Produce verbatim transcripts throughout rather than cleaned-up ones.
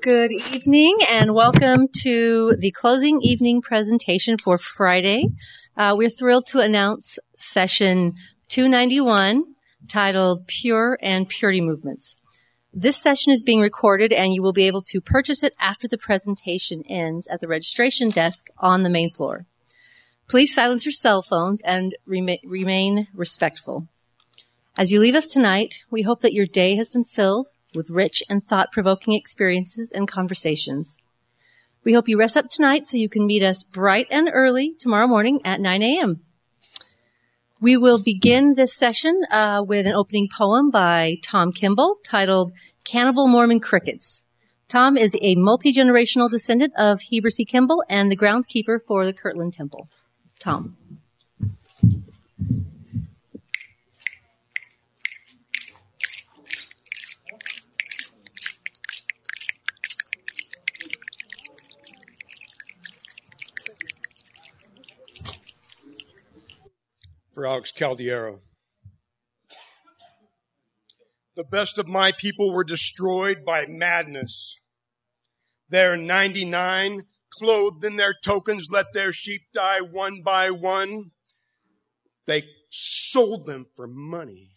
Good evening and welcome to the closing evening presentation for Friday. Uh, we're thrilled to announce session two ninety-one titled Pure and Purity Movements. This session is being recorded and you will be able to purchase it after the presentation ends at the registration desk on the main floor. Please silence your cell phones and rema- remain respectful. As you leave us tonight, we hope that your day has been filled with rich and thought-provoking experiences and conversations. We hope you rest up tonight so you can meet us bright and early tomorrow morning at nine a.m. We will begin this session uh, with an opening poem by Tom Kimball titled Cannibal Mormon Crickets. Tom is a multi-generational descendant of Heber C. Kimball and the groundskeeper for the Kirtland Temple. Tom. For Alex Caldiero. The best of my people were destroyed by madness. Their ninety-nine, clothed in their tokens, let their sheep die one by one. They sold them for money.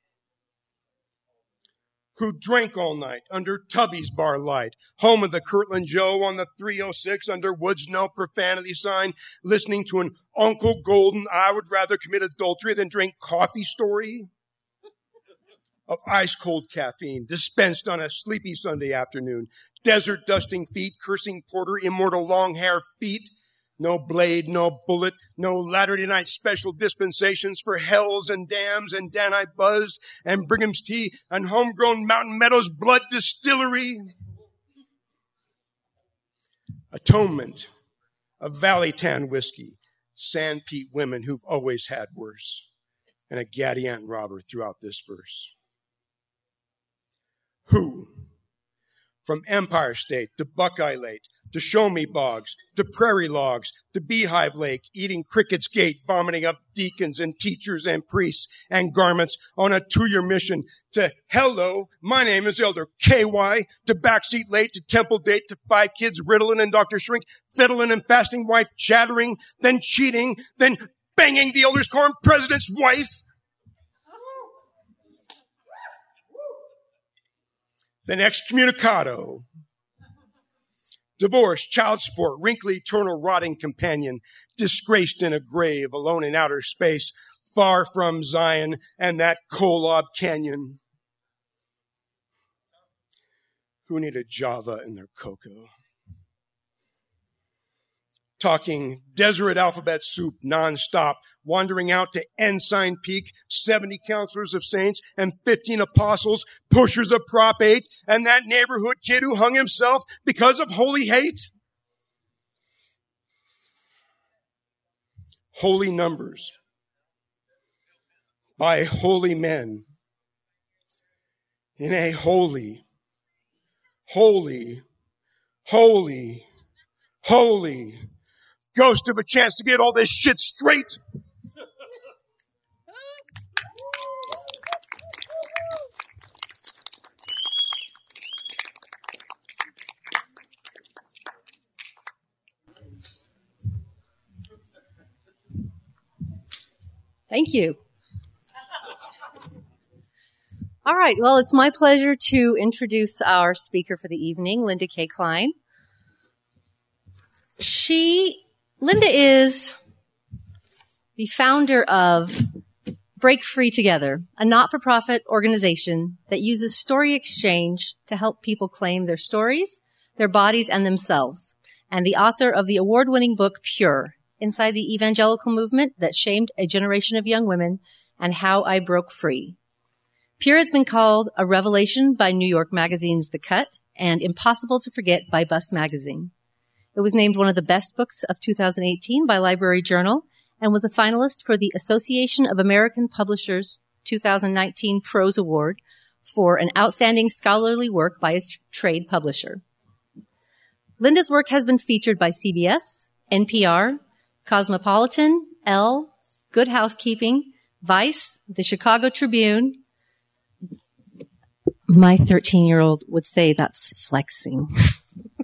Who drank all night under Tubby's bar light, home of the Kirtland Joe on the three oh six under Wood's no profanity sign, listening to an Uncle Golden, I would rather commit adultery than drink coffee story of ice-cold caffeine dispensed on a sleepy Sunday afternoon, desert dusting feet, cursing porter, immortal long hair feet, no blade, no bullet, no Latter-day Night special dispensations for hells and dams and Danite buzzed and Brigham's tea and homegrown Mountain Meadows blood distillery. Atonement of Valley Tan whiskey, San Pete women who've always had worse, and a Gadiant robber throughout this verse. Who, from Empire State to Buckeye Lake, to Show Me Bogs, to Prairie Logs, to Beehive Lake, eating Cricket's Gate, vomiting up deacons and teachers and priests and garments on a two-year mission, to hello, my name is Elder K Y, to Backseat Late, to Temple Date, to Five Kids, Ritalin and Doctor Shrink, fiddling and fasting wife, chattering, then cheating, then banging the Elder's Quorum president's wife. Then excommunicado. Divorce, child support, wrinkly, eternal, rotting companion, disgraced in a grave, alone in outer space, far from Zion and that Kolob Canyon. Who needed Java in their cocoa? Talking desert alphabet soup nonstop, wandering out to Ensign Peak, seventy counselors of saints and fifteen apostles, pushers of Prop eight, and that neighborhood kid who hung himself because of holy hate. Holy numbers by holy men in a holy, holy, holy, holy ghost of a chance to get all this shit straight. Thank you. All right. Well, it's my pleasure to introduce our speaker for the evening, Linda K. Klein. She Linda is the founder of Break Free Together, a not-for-profit organization that uses story exchange to help people claim their stories, their bodies, and themselves, and the author of the award-winning book Pure, Inside the Evangelical Movement That Shamed a Generation of Young Women and How I Broke Free. Pure has been called a revelation by New York Magazine's The Cut and impossible to forget by Bust Magazine. It was named one of the best books of two thousand eighteen by Library Journal and was a finalist for the Association of American Publishers two thousand nineteen Prose Award for an outstanding scholarly work by a trade publisher. Linda's work has been featured by C B S, N P R, Cosmopolitan, Elle, Good Housekeeping, Vice, the Chicago Tribune. My thirteen-year-old would say that's flexing.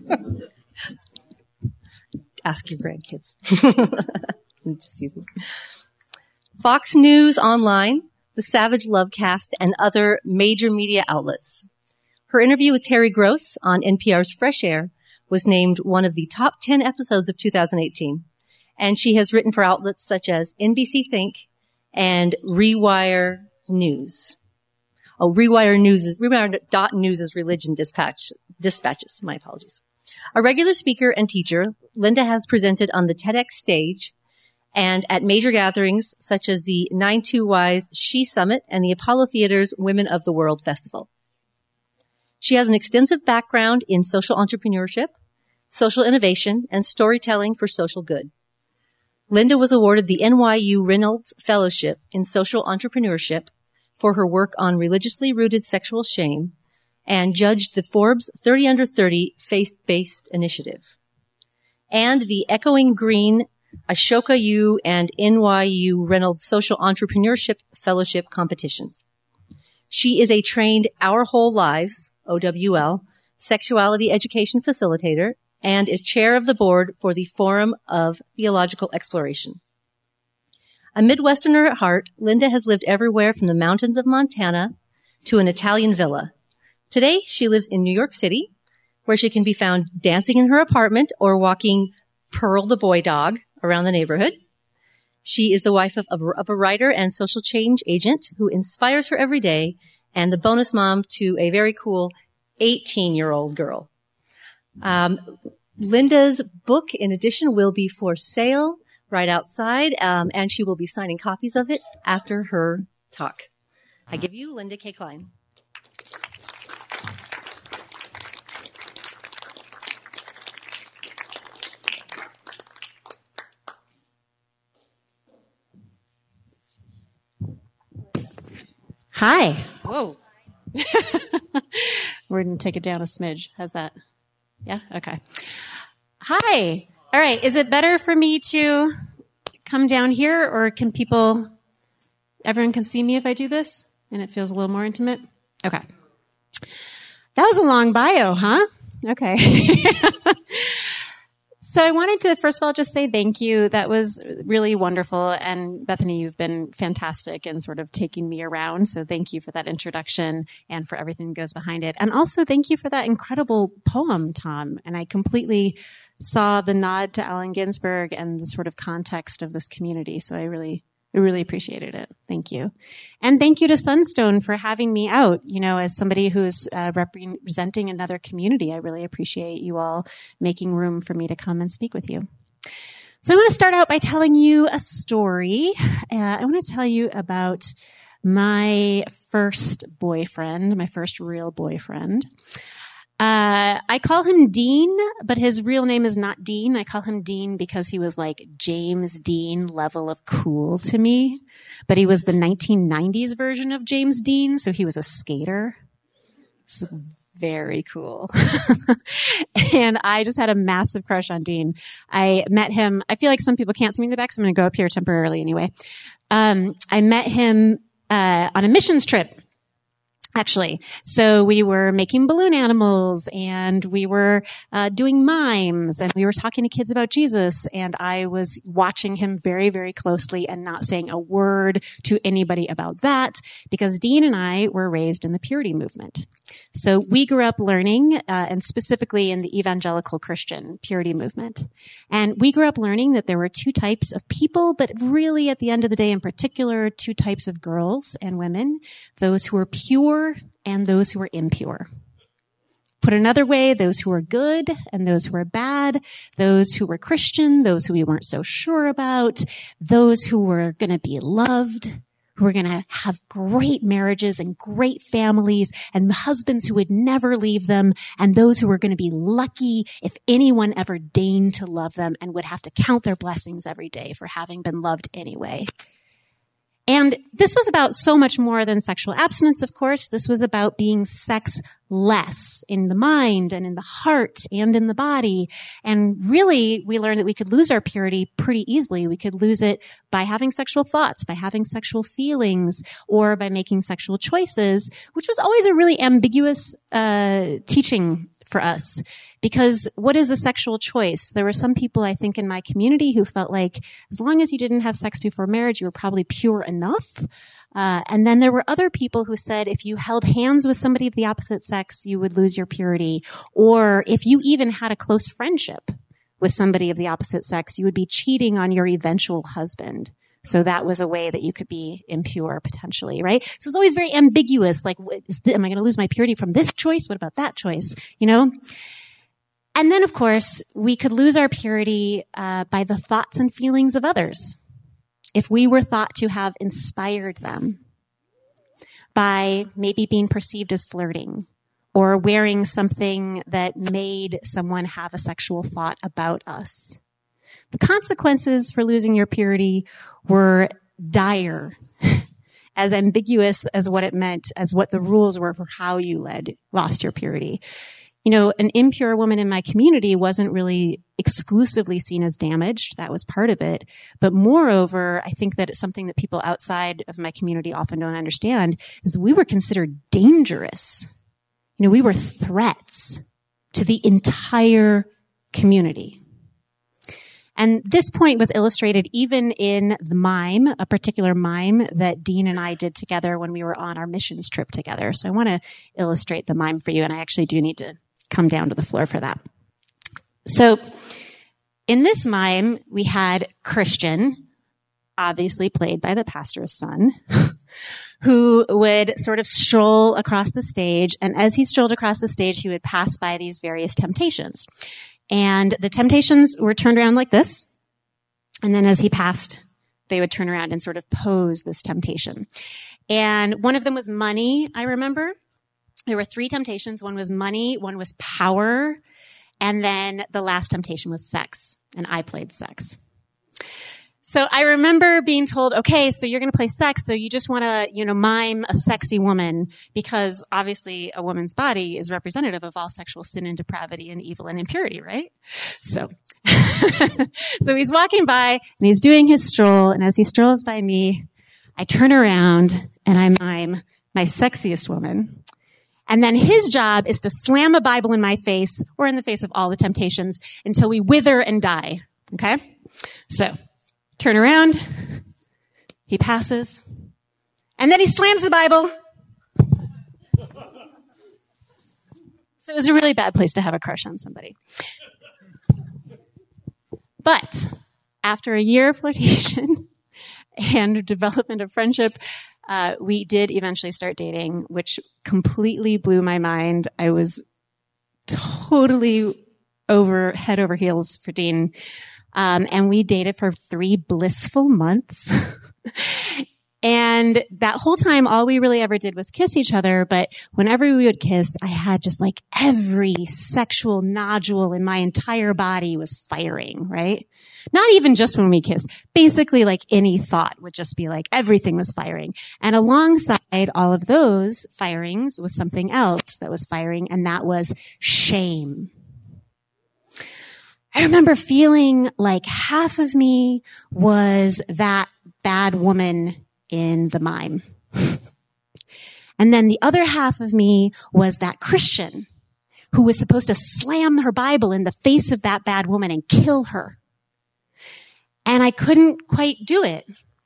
Ask your grandkids. I'm just teasing. Fox News Online, the Savage Lovecast, and other major media outlets. Her interview with Terry Gross on N P R's Fresh Air was named one of the top ten episodes of two thousand eighteen. And she has written for outlets such as N B C Think and Rewire News. Oh, Rewire News is, Rewire dot News is religion dispatch, dispatches. My apologies. A regular speaker and teacher, Linda has presented on the TEDx stage and at major gatherings such as the nine two Wise She Summit and the Apollo Theater's Women of the World Festival. She has an extensive background in social entrepreneurship, social innovation, and storytelling for social good. Linda was awarded the N Y U Reynolds Fellowship in Social Entrepreneurship for her work on religiously rooted sexual shame and judged the Forbes thirty under thirty faith-based initiative and the Echoing Green Ashoka U and N Y U Reynolds Social Entrepreneurship Fellowship competitions. She is a trained Our Whole Lives, O W L, sexuality education facilitator and is chair of the board for the Forum of Theological Exploration. A Midwesterner at heart, Linda has lived everywhere from the mountains of Montana to an Italian villa. Today, she lives in New York City, where she can be found dancing in her apartment or walking Pearl the boy dog around the neighborhood. She is the wife of, of, of a writer and social change agent who inspires her every day and the bonus mom to a very cool eighteen-year-old girl. Um, Linda's book, in addition, will be for sale right outside, um, and she will be signing copies of it after her talk. I give you Linda K. Klein. Hi. Whoa. We're going to take it down a smidge. How's that? Yeah? Okay. Hi. All right. Is it better for me to come down here, or can people, everyone can see me if I do this and it feels a little more intimate? Okay. That was a long bio, huh? Okay. So I wanted to, first of all, just say thank you. That was really wonderful. And Bethany, you've been fantastic in sort of taking me around. So thank you for that introduction and for everything that goes behind it. And also thank you for that incredible poem, Tom. And I completely saw the nod to Allen Ginsberg and the sort of context of this community. So I really, I really appreciated it. Thank you. And thank you to Sunstone for having me out. You know, as somebody who's uh, representing another community, I really appreciate you all making room for me to come and speak with you. So I want to start out by telling you a story. Uh, I want to tell you about my first boyfriend, my first real boyfriend. Uh, I call him Dean, but his real name is not Dean. I call him Dean because he was like James Dean level of cool to me, but he was the nineteen nineties version of James Dean. So he was a skater. So very cool. And I just had a massive crush on Dean. I met him. I feel like some people can't see me in the back, so I'm going to go up here temporarily anyway. Um, I met him, uh, on a missions trip. Actually, so we were making balloon animals and we were uh, doing mimes and we were talking to kids about Jesus, and I was watching him very, very closely and not saying a word to anybody about that because Dean and I were raised in the purity movement. So we grew up learning, uh, and specifically in the evangelical Christian purity movement. And we grew up learning that there were two types of people, but really at the end of the day, in particular, two types of girls and women, those who were pure and those who were impure. Put another way, those who were good and those who were bad, those who were Christian, those who we weren't so sure about, those who were going to be loved, who were going to have great marriages and great families and husbands who would never leave them, and those who were going to be lucky if anyone ever deigned to love them and would have to count their blessings every day for having been loved anyway. And this was about so much more than sexual abstinence, of course. This was about being sexless in the mind and in the heart and in the body. And really, we learned that we could lose our purity pretty easily. We could lose it by having sexual thoughts, by having sexual feelings, or by making sexual choices, which was always a really ambiguous uh teaching for us. Because what is a sexual choice? There were some people, I think, in my community who felt like as long as you didn't have sex before marriage, you were probably pure enough. Uh, and then there were other people who said if you held hands with somebody of the opposite sex, you would lose your purity. Or if you even had a close friendship with somebody of the opposite sex, you would be cheating on your eventual husband. So that was a way that you could be impure potentially, right? So it's always very ambiguous. Like, is this, am I going to lose my purity from this choice? What about that choice? You know? And then, of course, we could lose our purity uh, by the thoughts and feelings of others. If we were thought to have inspired them by maybe being perceived as flirting or wearing something that made someone have a sexual thought about us. The consequences for losing your purity were dire, as ambiguous as what it meant, as what the rules were for how you led, lost your purity. You know, an impure woman in my community wasn't really exclusively seen as damaged. That was part of it. But moreover, I think that it's something that people outside of my community often don't understand is we were considered dangerous. You know, we were threats to the entire community. And this point was illustrated even in the mime, a particular mime that Dean and I did together when we were on our missions trip together. So I want to illustrate the mime for you, and I actually do need to come down to the floor for that. So in this mime, we had Christian, obviously played by the pastor's son, who would sort of stroll across the stage. And as he strolled across the stage, he would pass by these various temptations. And the temptations were turned around like this. And then as he passed, they would turn around and sort of pose this temptation. And one of them was money, I remember. There were three temptations. One was money, one was power, and then the last temptation was sex. And I played sex. So I remember being told, okay, so you're going to play sex, so you just want to, you know, mime a sexy woman, because obviously a woman's body is representative of all sexual sin and depravity and evil and impurity, right? So, so he's walking by and he's doing his stroll, and as he strolls by me, I turn around and I mime my sexiest woman. And then his job is to slam a Bible in my face or in the face of all the temptations until we wither and die. Okay? So, turn around. He passes. And then he slams the Bible. So it was a really bad place to have a crush on somebody. But after a year of flirtation and development of friendship, uh, we did eventually start dating, which completely blew my mind. I was totally over head over heels for Dean. Um, and we dated for three blissful months. And that whole time, all we really ever did was kiss each other. But whenever we would kiss, I had just like every sexual nodule in my entire body was firing, right? Not even just when we kissed. Basically, like any thought would just be like everything was firing. And alongside all of those firings was something else that was firing, and that was shame. I remember feeling like half of me was that bad woman in the mime. And then the other half of me was that Christian who was supposed to slam her Bible in the face of that bad woman and kill her. And I couldn't quite do it.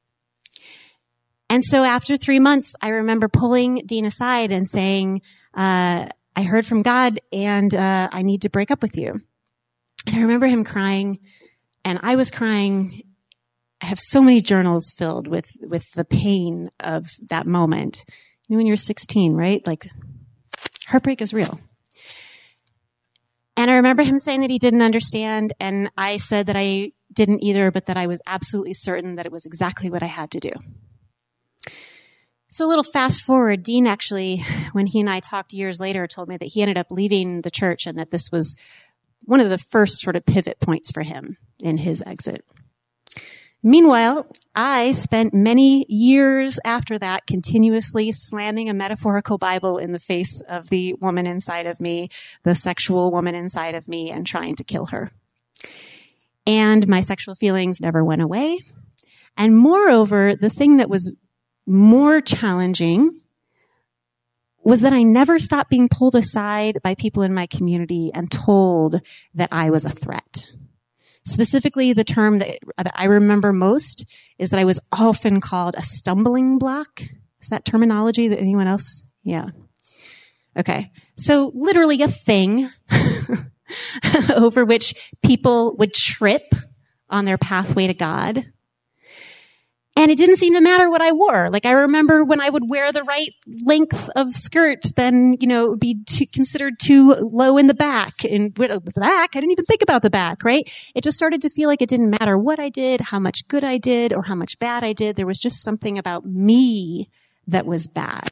And so after three months, I remember pulling Dean aside and saying, uh, I heard from God and uh, I need to break up with you. And I remember him crying, and I was crying. I have so many journals filled with, with the pain of that moment. You know, when you're sixteen, right? Like, heartbreak is real. And I remember him saying that he didn't understand, and I said that I didn't either, but that I was absolutely certain that it was exactly what I had to do. So a little fast forward, Dean actually, when he and I talked years later, told me that he ended up leaving the church and that this was one of the first sort of pivot points for him in his exit. Meanwhile, I spent many years after that continuously slamming a metaphorical Bible in the face of the woman inside of me, the sexual woman inside of me, and trying to kill her. And my sexual feelings never went away. And moreover, the thing that was more challenging was that I never stopped being pulled aside by people in my community and told that I was a threat. Specifically, the term that, that I remember most is that I was often called a stumbling block. Is that terminology that anyone else? Yeah. Okay. So literally a thing over which people would trip on their pathway to God. And it didn't seem to matter what I wore. Like, I remember when I would wear the right length of skirt, then, you know, it would be too, considered too low in the back. And the back, I didn't even think about the back, right? It just started to feel like it didn't matter what I did, how much good I did, or how much bad I did. There was just something about me that was bad.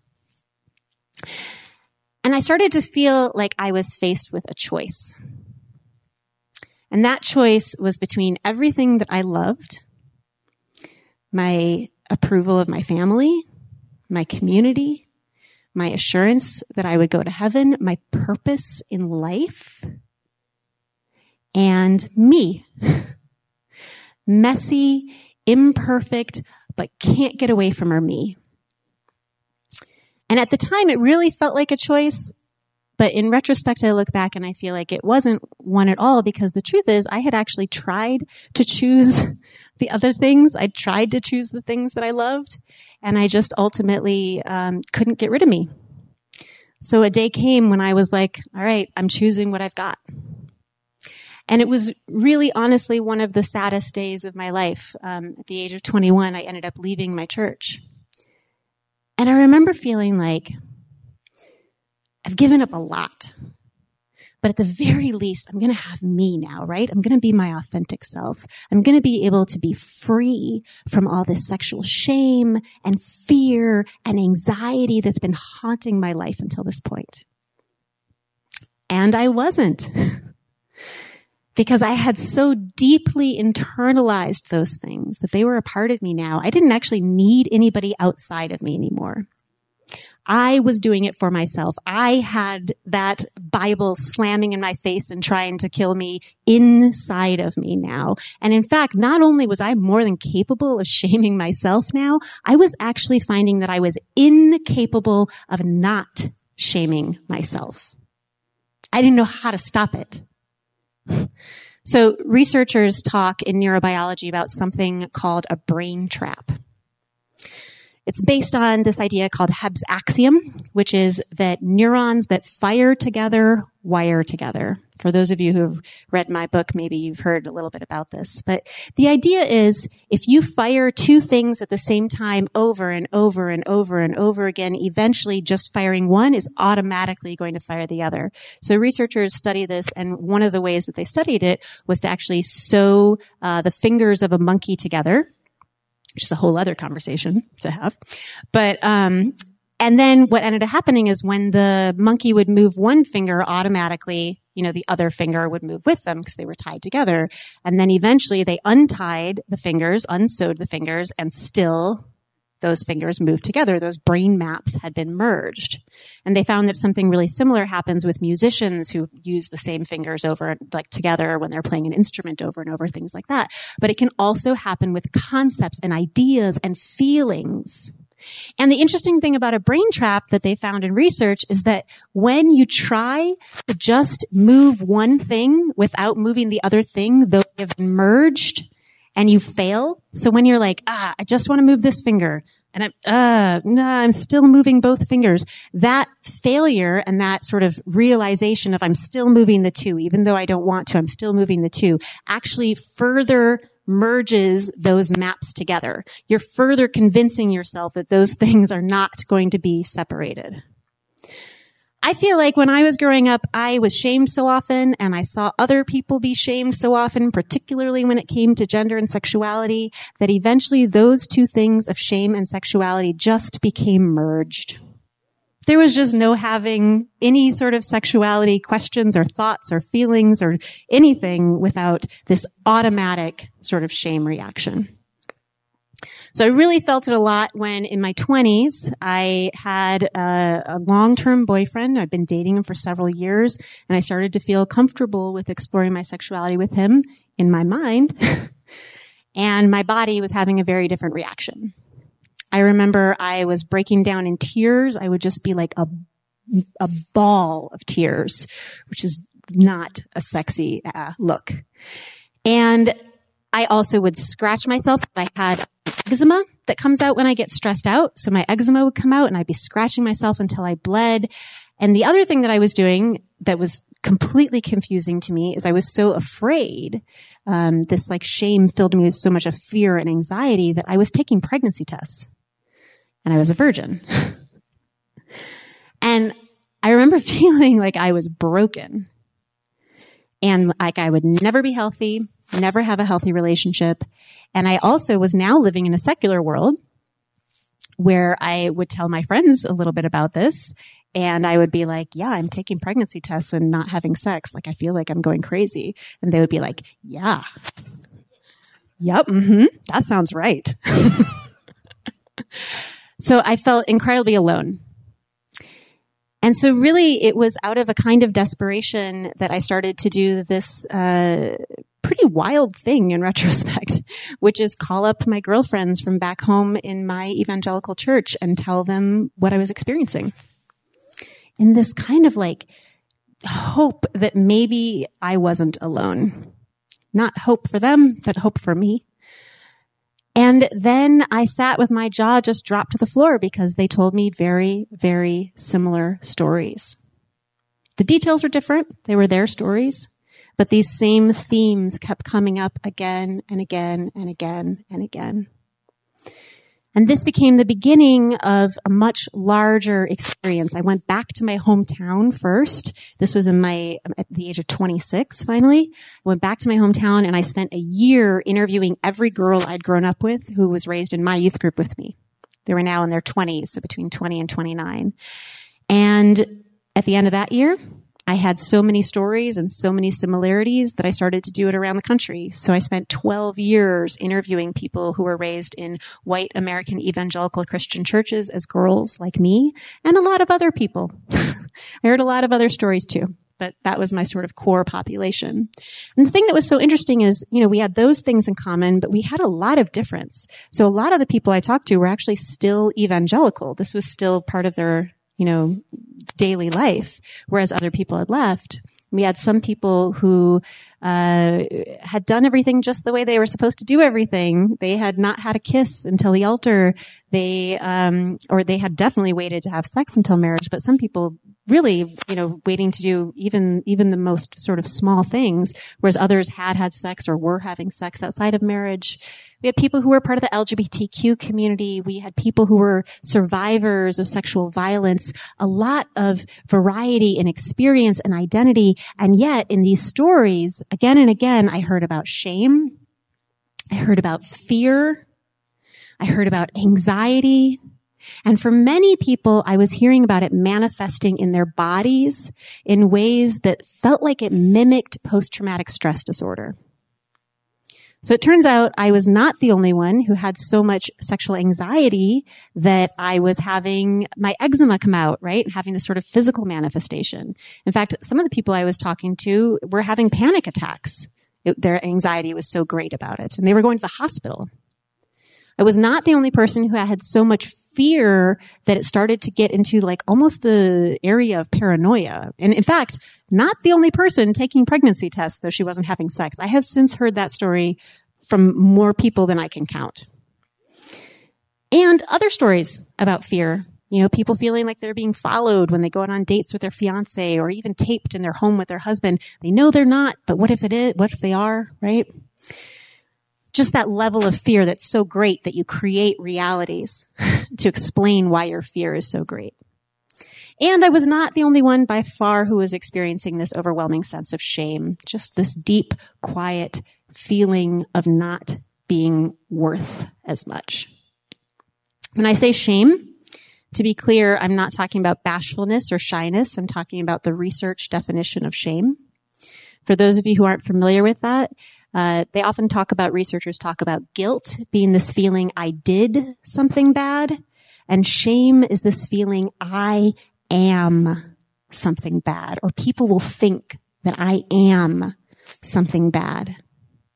And I started to feel like I was faced with a choice. And that choice was between everything that I loved, my approval of my family, my community, my assurance that I would go to heaven, my purpose in life, and me. Messy, imperfect, but can't get away from her me. And at the time, it really felt like a choice. But in retrospect, I look back and I feel like it wasn't one at all, because the truth is I had actually tried to choose the other things. I tried to choose the things that I loved, and I just ultimately um, couldn't get rid of me. So a day came when I was like, all right, I'm choosing what I've got. And it was really honestly one of the saddest days of my life. Um, at the age of twenty-one, I ended up leaving my church. And I remember feeling like, I've given up a lot, but at the very least, I'm going to have me now, right? I'm going to be my authentic self. I'm going to be able to be free from all this sexual shame and fear and anxiety that's been haunting my life until this point. And I wasn't, because I had so deeply internalized those things that they were a part of me now. I didn't actually need anybody outside of me anymore. I was doing it for myself. I had that Bible slamming in my face and trying to kill me inside of me now. And in fact, not only was I more than capable of shaming myself now, I was actually finding that I was incapable of not shaming myself. I didn't know how to stop it. So researchers talk in neurobiology about something called a brain trap. It's based on this idea called Hebb's axiom, which is that neurons that fire together wire together. For those of you who have read my book, maybe you've heard a little bit about this. But the idea is, if you fire two things at the same time over and over and over and over again, eventually just firing one is automatically going to fire the other. So researchers study this, and one of the ways that they studied it was to actually sew uh, the fingers of a monkey together, which is a whole other conversation to have. But, um, and then what ended up happening is when the monkey would move one finger, automatically, you know, the other finger would move with them because they were tied together. And then eventually they untied the fingers, unsewed the fingers, and still those fingers moved together. Those brain maps had been merged. And they found that something really similar happens with musicians who use the same fingers over, like together when they're playing an instrument over and over, things like that. But it can also happen with concepts and ideas and feelings. And the interesting thing about a brain trap that they found in research is that when you try to just move one thing without moving the other thing, though they have been merged, and you fail. So when you're like, ah, I just want to move this finger, and I'm, uh, no, I'm still moving both fingers. That failure and that sort of realization of I'm still moving the two, even though I don't want to, I'm still moving the two, actually further merges those maps together. You're further convincing yourself that those things are not going to be separated. I feel like when I was growing up, I was shamed so often, and I saw other people be shamed so often, particularly when it came to gender and sexuality, that eventually those two things of shame and sexuality just became merged. There was just no having any sort of sexuality questions or thoughts or feelings or anything without this automatic sort of shame reaction. So I really felt it a lot when in my twenties, I had a, a long-term boyfriend. I'd been dating him for several years, and I started to feel comfortable with exploring my sexuality with him in my mind. And my body was having a very different reaction. I remember I was breaking down in tears. I would just be like a, a ball of tears, which is not a sexy uh, look. And I also would scratch myself. I had eczema that comes out when I get stressed out. So my eczema would come out and I'd be scratching myself until I bled. And the other thing that I was doing that was completely confusing to me is I was so afraid. Um, this like shame filled me with so much of fear and anxiety that I was taking pregnancy tests. And I was a virgin. And I remember feeling like I was broken. And like I would never be healthy, never have a healthy relationship. And I also was now living in a secular world where I would tell my friends a little bit about this. And I would be like, yeah, I'm taking pregnancy tests and not having sex. Like, I feel like I'm going crazy. And they would be like, yeah. Yep. Mm-hmm. That sounds right. So I felt incredibly alone. And so really it was out of a kind of desperation that I started to do this uh pretty wild thing in retrospect, which is call up my girlfriends from back home in my evangelical church and tell them what I was experiencing. In this kind of like hope that maybe I wasn't alone. Not hope for them, but hope for me. And then I sat with my jaw just dropped to the floor because they told me very, very similar stories. The details were different. They were their stories. But these same themes kept coming up again and again and again and again. And this became the beginning of a much larger experience. I went back to my hometown first. This was in my, at the age of twenty-six, finally. I went back to my hometown and I spent a year interviewing every girl I'd grown up with who was raised in my youth group with me. They were now in their twenties, so between twenty and twenty-nine. And at the end of that year, I had so many stories and so many similarities that I started to do it around the country. So I spent twelve years interviewing people who were raised in white American evangelical Christian churches as girls like me, and a lot of other people. I heard a lot of other stories too, but that was my sort of core population. And the thing that was so interesting is, you know, we had those things in common, but we had a lot of difference. So a lot of the people I talked to were actually still evangelical. This was still part of their, you know, daily life, whereas other people had left. We had some people who uh had done everything just the way they were supposed to do everything. They had not had a kiss until the altar. They um or they had definitely waited to have sex until marriage, but some people really, you know, waiting to do even even the most sort of small things, whereas others had had sex or were having sex outside of marriage. We had people who were part of the L G B T Q community. We had people who were survivors of sexual violence, a lot of variety in experience and identity. And yet in these stories, again and again, I heard about shame. I heard about fear. I heard about anxiety. And for many people, I was hearing about it manifesting in their bodies in ways that felt like it mimicked post-traumatic stress disorder. So it turns out I was not the only one who had so much sexual anxiety that I was having my eczema come out, right? Having this sort of physical manifestation. In fact, some of the people I was talking to were having panic attacks. It, their anxiety was so great about it. And they were going to the hospital. I was not the only person who had so much fear that it started to get into like almost the area of paranoia. And in fact, not the only person taking pregnancy tests, though she wasn't having sex. I have since heard that story from more people than I can count. And other stories about fear. You know, people feeling like they're being followed when they go out on dates with their fiance or even taped in their home with their husband. They know they're not, but what if it is? What if they are, right? Just that level of fear that's so great that you create realities to explain why your fear is so great. And I was not the only one by far who was experiencing this overwhelming sense of shame, just this deep, quiet feeling of not being worth as much. When I say shame, to be clear, I'm not talking about bashfulness or shyness. I'm talking about the research definition of shame. For those of you who aren't familiar with that, uh, they often talk about, researchers talk about guilt being this feeling I did something bad, and shame is this feeling I am something bad, or people will think that I am something bad.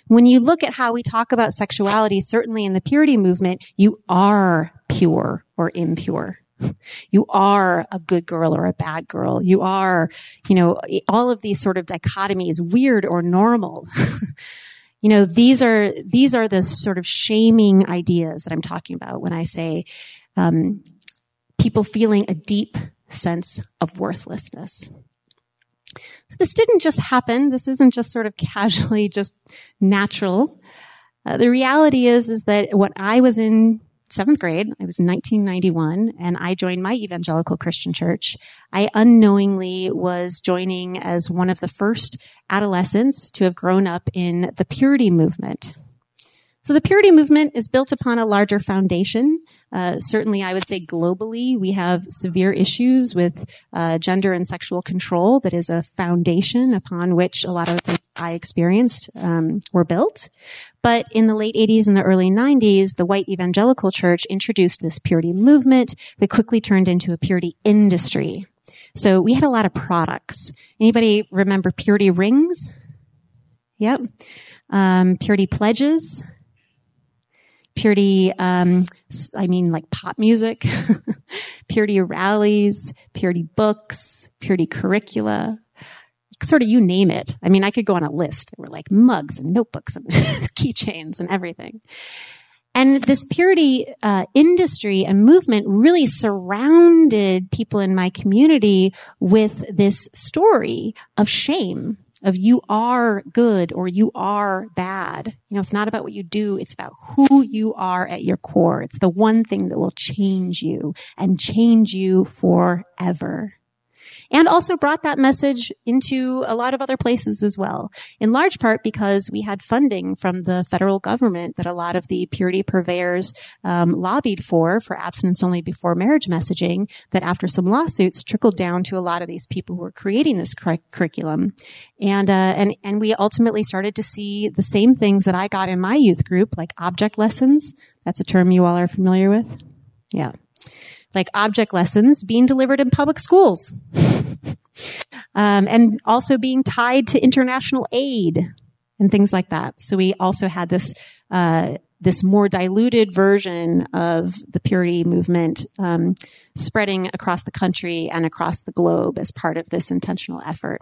When you look at how we talk about sexuality, certainly in the purity movement, you are pure or impure. You are a good girl or a bad girl. You are, you know, all of these sort of dichotomies, weird or normal. You know, these are, these are the sort of shaming ideas that I'm talking about when I say, um, people feeling a deep sense of worthlessness. So this didn't just happen. This isn't just sort of casually just natural. Uh, the reality is, is that when I was in seventh grade, I was in nineteen ninety-one, and I joined my evangelical Christian church. I unknowingly was joining as one of the first adolescents to have grown up in the purity movement. So the purity movement is built upon a larger foundation. Uh, certainly, I would say globally, we have severe issues with uh, gender and sexual control. That is a foundation upon which a lot of things I experienced um, were built. But in the late eighties and the early nineties, the white evangelical church introduced this purity movement that quickly turned into a purity industry. So we had a lot of products. Anybody remember purity rings? Yep. Um, purity pledges. Purity, um, I mean, like pop music, purity rallies, purity books, purity curricula, sort of you name it. I mean, I could go on a list. There were like mugs and notebooks and keychains and everything. And this purity uh, industry and movement really surrounded people in my community with this story of shame. Of you are good or you are bad. You know, it's not about what you do. It's about who you are at your core. It's the one thing that will change you and change you forever. And also brought that message into a lot of other places as well, in large part because we had funding from the federal government that a lot of the purity purveyors um, lobbied for, for abstinence only before marriage messaging, that after some lawsuits trickled down to a lot of these people who were creating this cur- curriculum. And, uh, and, and we ultimately started to see the same things that I got in my youth group, like object lessons. That's a term you all are familiar with. Yeah. Like object lessons being delivered in public schools. Um, and also being tied to international aid and things like that. So we also had this, uh, this more diluted version of the purity movement, um, spreading across the country and across the globe as part of this intentional effort.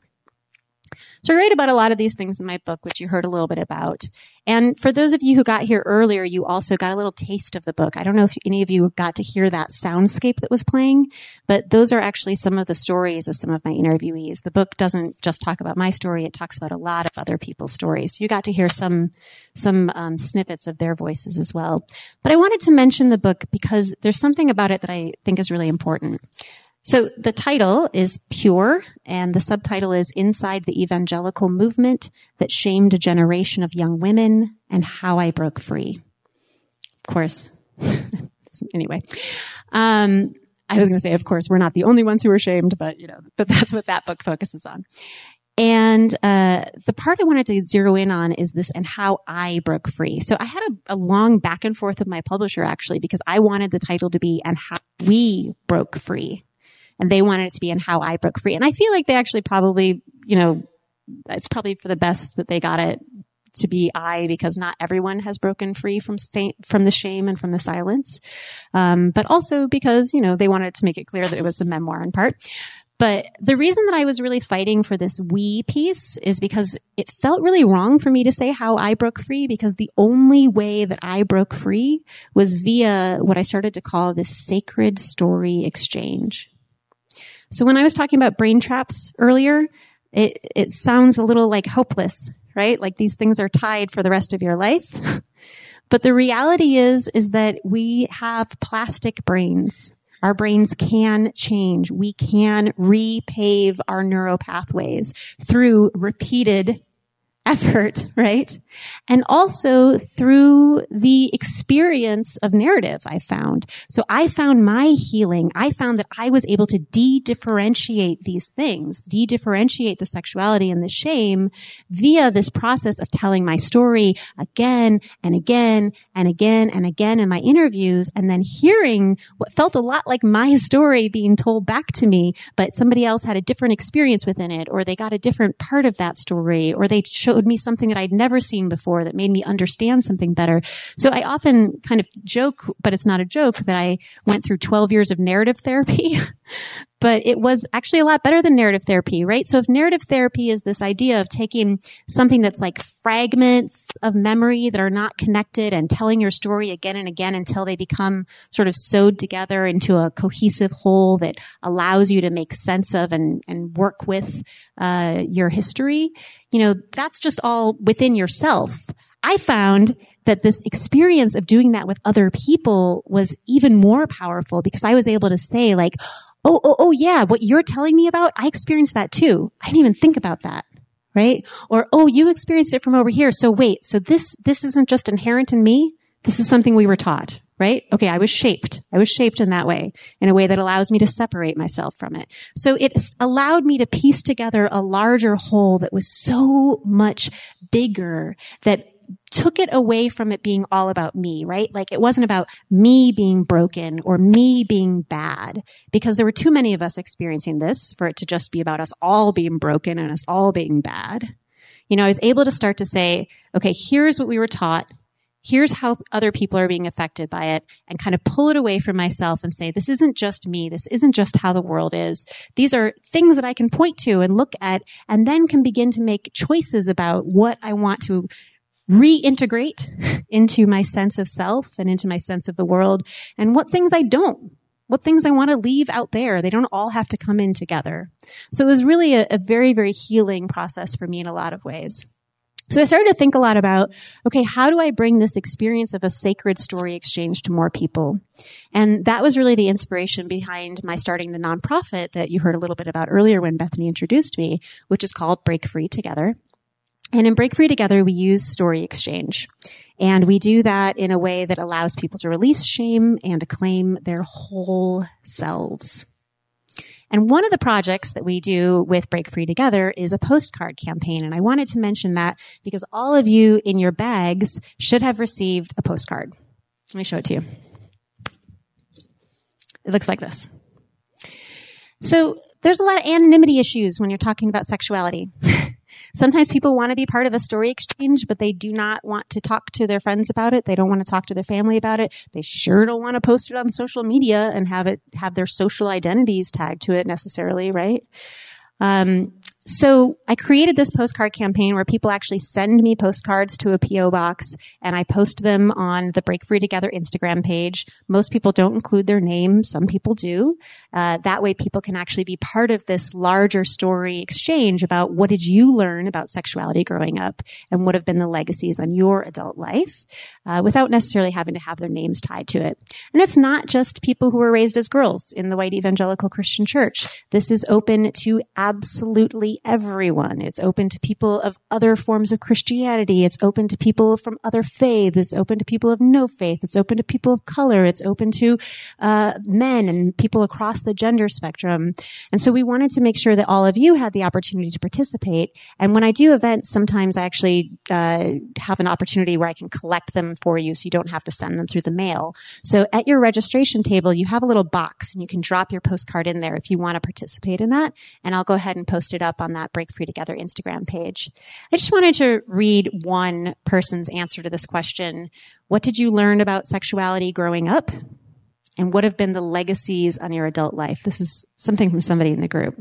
So I write about a lot of these things in my book, which you heard a little bit about. And for those of you who got here earlier, you also got a little taste of the book. I don't know if any of you got to hear that soundscape that was playing, but those are actually some of the stories of some of my interviewees. The book doesn't just talk about my story. It talks about a lot of other people's stories. So you got to hear some, some um, snippets of their voices as well. But I wanted to mention the book because there's something about it that I think is really important. So the title is Pure, and the subtitle is Inside the Evangelical Movement That Shamed a Generation of Young Women and How I Broke Free. Of course. Anyway. Um, I was going to say, of course, we're not the only ones who were shamed, but, you know, but that's what that book focuses on. And uh the part I wanted to zero in on is this and how I broke free. So I had a, a long back and forth with my publisher, actually, because I wanted the title to be And How We Broke Free. And they wanted it to be And How I Broke Free. And I feel like they actually probably, you know, it's probably for the best that they got it to be I, because not everyone has broken free from sa- from the shame and from the silence. Um, but also because, you know, they wanted to make it clear that it was a memoir in part. But the reason that I was really fighting for this we piece is because it felt really wrong for me to say how I broke free, because the only way that I broke free was via what I started to call this sacred story exchange. So when I was talking about brain traps earlier, it, it sounds a little like hopeless, right? Like these things are tied for the rest of your life. But the reality is, is that we have plastic brains. Our brains can change. We can repave our neural pathways through repeated effort, right? And also through the experience of narrative, I found. So I found my healing. I found that I was able to de-differentiate these things, de-differentiate the sexuality and the shame via this process of telling my story again and again and again and again in my interviews, and then hearing what felt a lot like my story being told back to me, but somebody else had a different experience within it, or they got a different part of that story, or they cho- showed me something that I'd never seen before that made me understand something better. So I often kind of joke, but it's not a joke, that I went through twelve years of narrative therapy. But it was actually a lot better than narrative therapy, right? So if narrative therapy is this idea of taking something that's like fragments of memory that are not connected and telling your story again and again until they become sort of sewed together into a cohesive whole that allows you to make sense of and, and work with uh, your history, you know, that's just all within yourself. I found that this experience of doing that with other people was even more powerful because I was able to say like, oh, oh, oh, yeah, what you're telling me about, I experienced that too. I didn't even think about that, right? Or, oh, you experienced it from over here. So wait, so this, this isn't just inherent in me. This is something we were taught, right? Okay, I was shaped. I was shaped in that way, in a way that allows me to separate myself from it. So it allowed me to piece together a larger whole that was so much bigger, that took it away from it being all about me, right? Like it wasn't about me being broken or me being bad, because there were too many of us experiencing this for it to just be about us all being broken and us all being bad. You know, I was able to start to say, okay, here's what we were taught. Here's how other people are being affected by it, and kind of pull it away from myself and say, this isn't just me. This isn't just how the world is. These are things that I can point to and look at, and then can begin to make choices about what I want to reintegrate into my sense of self and into my sense of the world, and what things I don't, what things I want to leave out there. They don't all have to come in together. So it was really a, a very, very healing process for me in a lot of ways. So I started to think a lot about, okay, how do I bring this experience of a sacred story exchange to more people? And that was really the inspiration behind my starting the nonprofit that you heard a little bit about earlier when Bethany introduced me, which is called Break Free Together. And in Break Free Together, we use story exchange. And we do that in a way that allows people to release shame and to claim their whole selves. And one of the projects that we do with Break Free Together is a postcard campaign. And I wanted to mention that because all of you in your bags should have received a postcard. Let me show it to you. It looks like this. So there's a lot of anonymity issues when you're talking about sexuality. Sometimes people want to be part of a story exchange, but they do not want to talk to their friends about it. They don't want to talk to their family about it. They sure don't want to post it on social media and have it have their social identities tagged to it necessarily, right? Um, so I created this postcard campaign where people actually send me postcards to a P O box, and I post them on the Break Free Together Instagram page. Most people don't include their name. Some people do. Uh, that way people can actually be part of this larger story exchange about what did you learn about sexuality growing up and what have been the legacies on your adult life, uh, without necessarily having to have their names tied to it. And it's not just people who were raised as girls in the white evangelical Christian church. This is open to absolutely everyone. It's open to people of other forms of Christianity. It's open to people from other faiths. It's open to people of no faith. It's open to people of color. It's open to uh, men and people across the gender spectrum. And so we wanted to make sure that all of you had the opportunity to participate. And when I do events, sometimes I actually uh, have an opportunity where I can collect them for you so you don't have to send them through the mail. So at your registration table, you have a little box and you can drop your postcard in there if you want to participate in that. And I'll go ahead and post it up on that Break Free Together Instagram page. I just wanted to read one person's answer to this question. What did you learn about sexuality growing up? And what have been the legacies on your adult life? This is something from somebody in the group.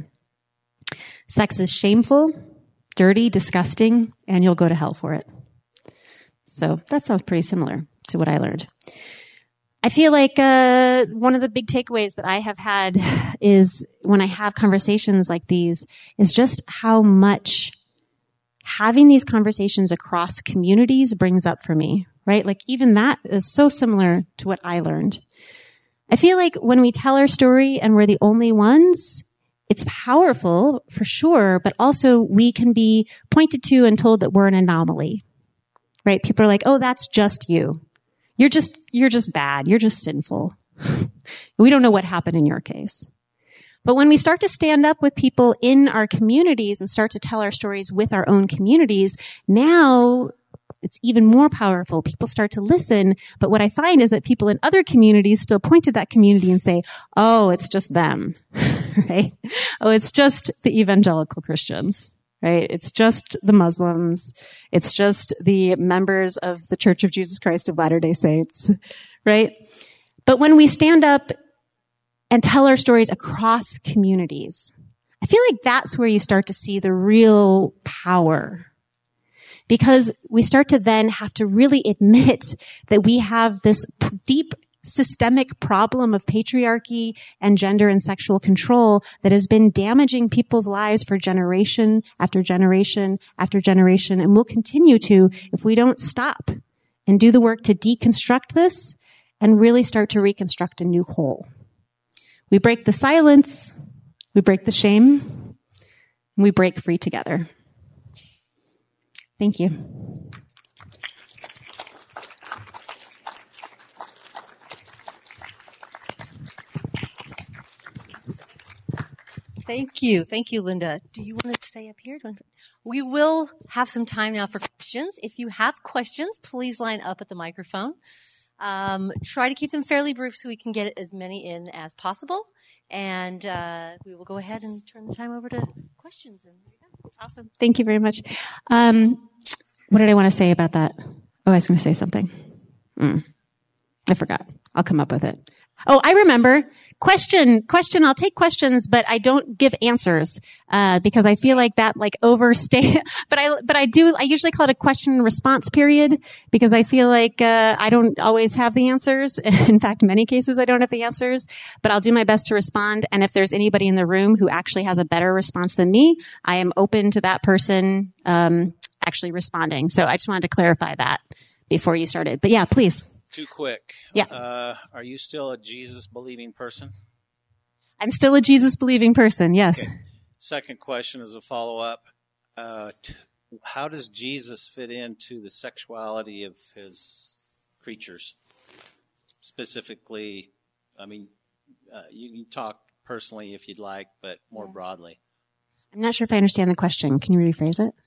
Sex is shameful, dirty, disgusting, and you'll go to hell for it. So that sounds pretty similar to what I learned. I feel like uh, one of the big takeaways that I have had is when I have conversations like these is just how much having these conversations across communities brings up for me, right? Like even that is so similar to what I learned. I feel like when we tell our story and we're the only ones, it's powerful for sure, but also we can be pointed to and told that we're an anomaly, right? People are like, oh, that's just you. You're just, you're just bad. You're just sinful. We don't know what happened in your case. But when we start to stand up with people in our communities and start to tell our stories with our own communities, now it's even more powerful. People start to listen. But what I find is that people in other communities still point to that community and say, oh, it's just them, right? Oh, it's just the evangelical Christians. right? It's just the Muslims. It's just the members of the Church of Jesus Christ of Latter-day Saints, right? But when we stand up and tell our stories across communities, I feel like that's where you start to see the real power. Because we start to then have to really admit that we have this deep systemic problem of patriarchy and gender and sexual control that has been damaging people's lives for generation after generation after generation, and will continue to if we don't stop and do the work to deconstruct this and really start to reconstruct a new whole. We break the silence, we break the shame, and we break free together. Thank you. Thank you. Thank you, Linda. Do you want to stay up here? We will have some time now for questions. If you have questions, please line up at the microphone. Um, try to keep them fairly brief so we can get as many in as possible. And uh, we will go ahead and turn the time over to questions. And there you go. Awesome. Thank you very much. Um, what did I want to say about that? Oh, I was going to say something. Mm. I forgot. I'll come up with it. Oh, I remember. Question, question. I'll take questions, but I don't give answers, uh, because I feel like that like overstay, but I, but I do, I usually call it a question and response period because I feel like, uh, I don't always have the answers. In fact, many cases I don't have the answers, but I'll do my best to respond. And if there's anybody in the room who actually has a better response than me, I am open to that person, um, actually responding. So I just wanted to clarify that before you started, but yeah, please. Too quick. Yeah. Uh, are you still a Jesus-believing person? I'm still a Jesus-believing person, yes. Okay. Second question is a follow-up. Uh, t- how does Jesus fit into the sexuality of his creatures? Specifically, I mean, uh, you can talk personally if you'd like, but more yeah. broadly. I'm not sure if I understand the question. Can you rephrase it?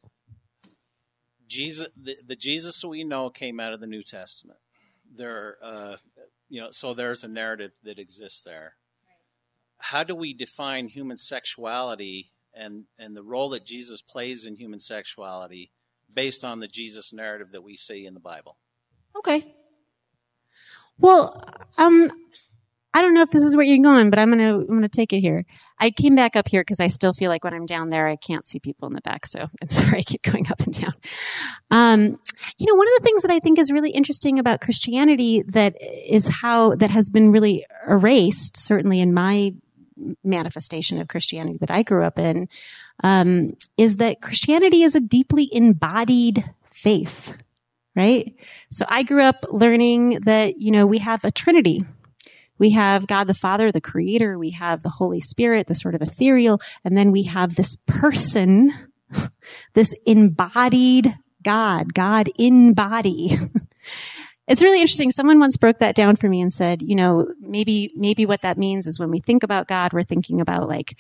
Jesus, the, the Jesus we know came out of the New Testament. There, uh, you know, so there's a narrative that exists there. Right. How do we define human sexuality and, and the role that Jesus plays in human sexuality based on the Jesus narrative that we see in the Bible? Okay. Well, um, I don't know if this is where you're going, but I'm gonna I'm gonna take it here. I came back up here because I still feel like when I'm down there, I can't see people in the back. So I'm sorry, I keep going up and down. Um, you know, one of the things that I think is really interesting about Christianity that is how that has been really erased, certainly in my manifestation of Christianity that I grew up in, um, is that Christianity is a deeply embodied faith, right? So I grew up learning that, you know, we have a Trinity. We have God the Father, the Creator. We have the Holy Spirit, the sort of ethereal. And then we have this person, this embodied God, God in body. It's really interesting. Someone once broke that down for me and said, you know, maybe, maybe what that means is when we think about God, we're thinking about like,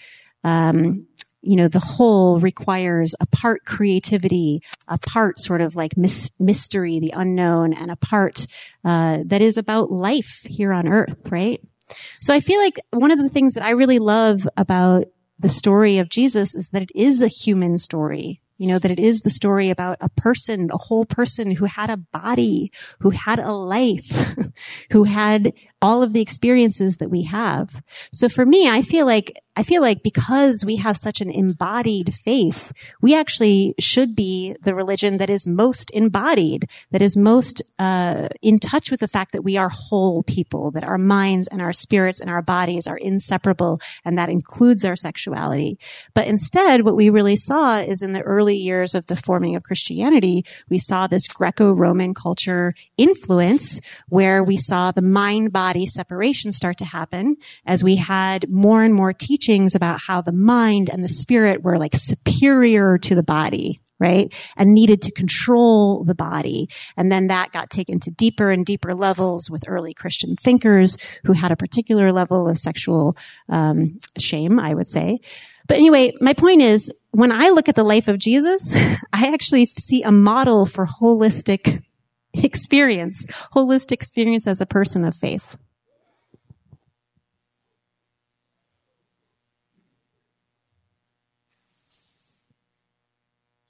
um, you know, the whole requires a part creativity, a part sort of like mis- mystery, the unknown, and a part uh, that is about life here on earth, right? So I feel like one of the things that I really love about the story of Jesus is that it is a human story. You know, that it is the story about a person, a whole person who had a body, who had a life, who had all of the experiences that we have. So for me, I feel like, I feel like because we have such an embodied faith, we actually should be the religion that is most embodied, that is most uh in touch with the fact that we are whole people, that our minds and our spirits and our bodies are inseparable, and that includes our sexuality. But instead, what we really saw is in the early years of the forming of Christianity, we saw this Greco-Roman culture influence where we saw the mind-body separation start to happen as we had more and more teachings about how the mind and the spirit were like superior to the body, right? And needed to control the body. And then that got taken to deeper and deeper levels with early Christian thinkers who had a particular level of sexual um, shame, I would say. But anyway, my point is, when I look at the life of Jesus, I actually see a model for holistic experience, holistic experience as a person of faith.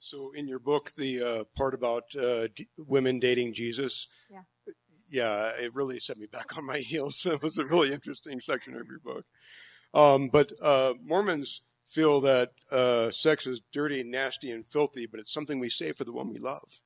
So in your book, the uh, part about uh, d- women dating Jesus, Yeah. yeah, it really set me back on my heels. It was a really interesting section of your book. Um, but uh, Mormons feel that uh, sex is dirty, nasty, and filthy, but it's something we save for the one we love.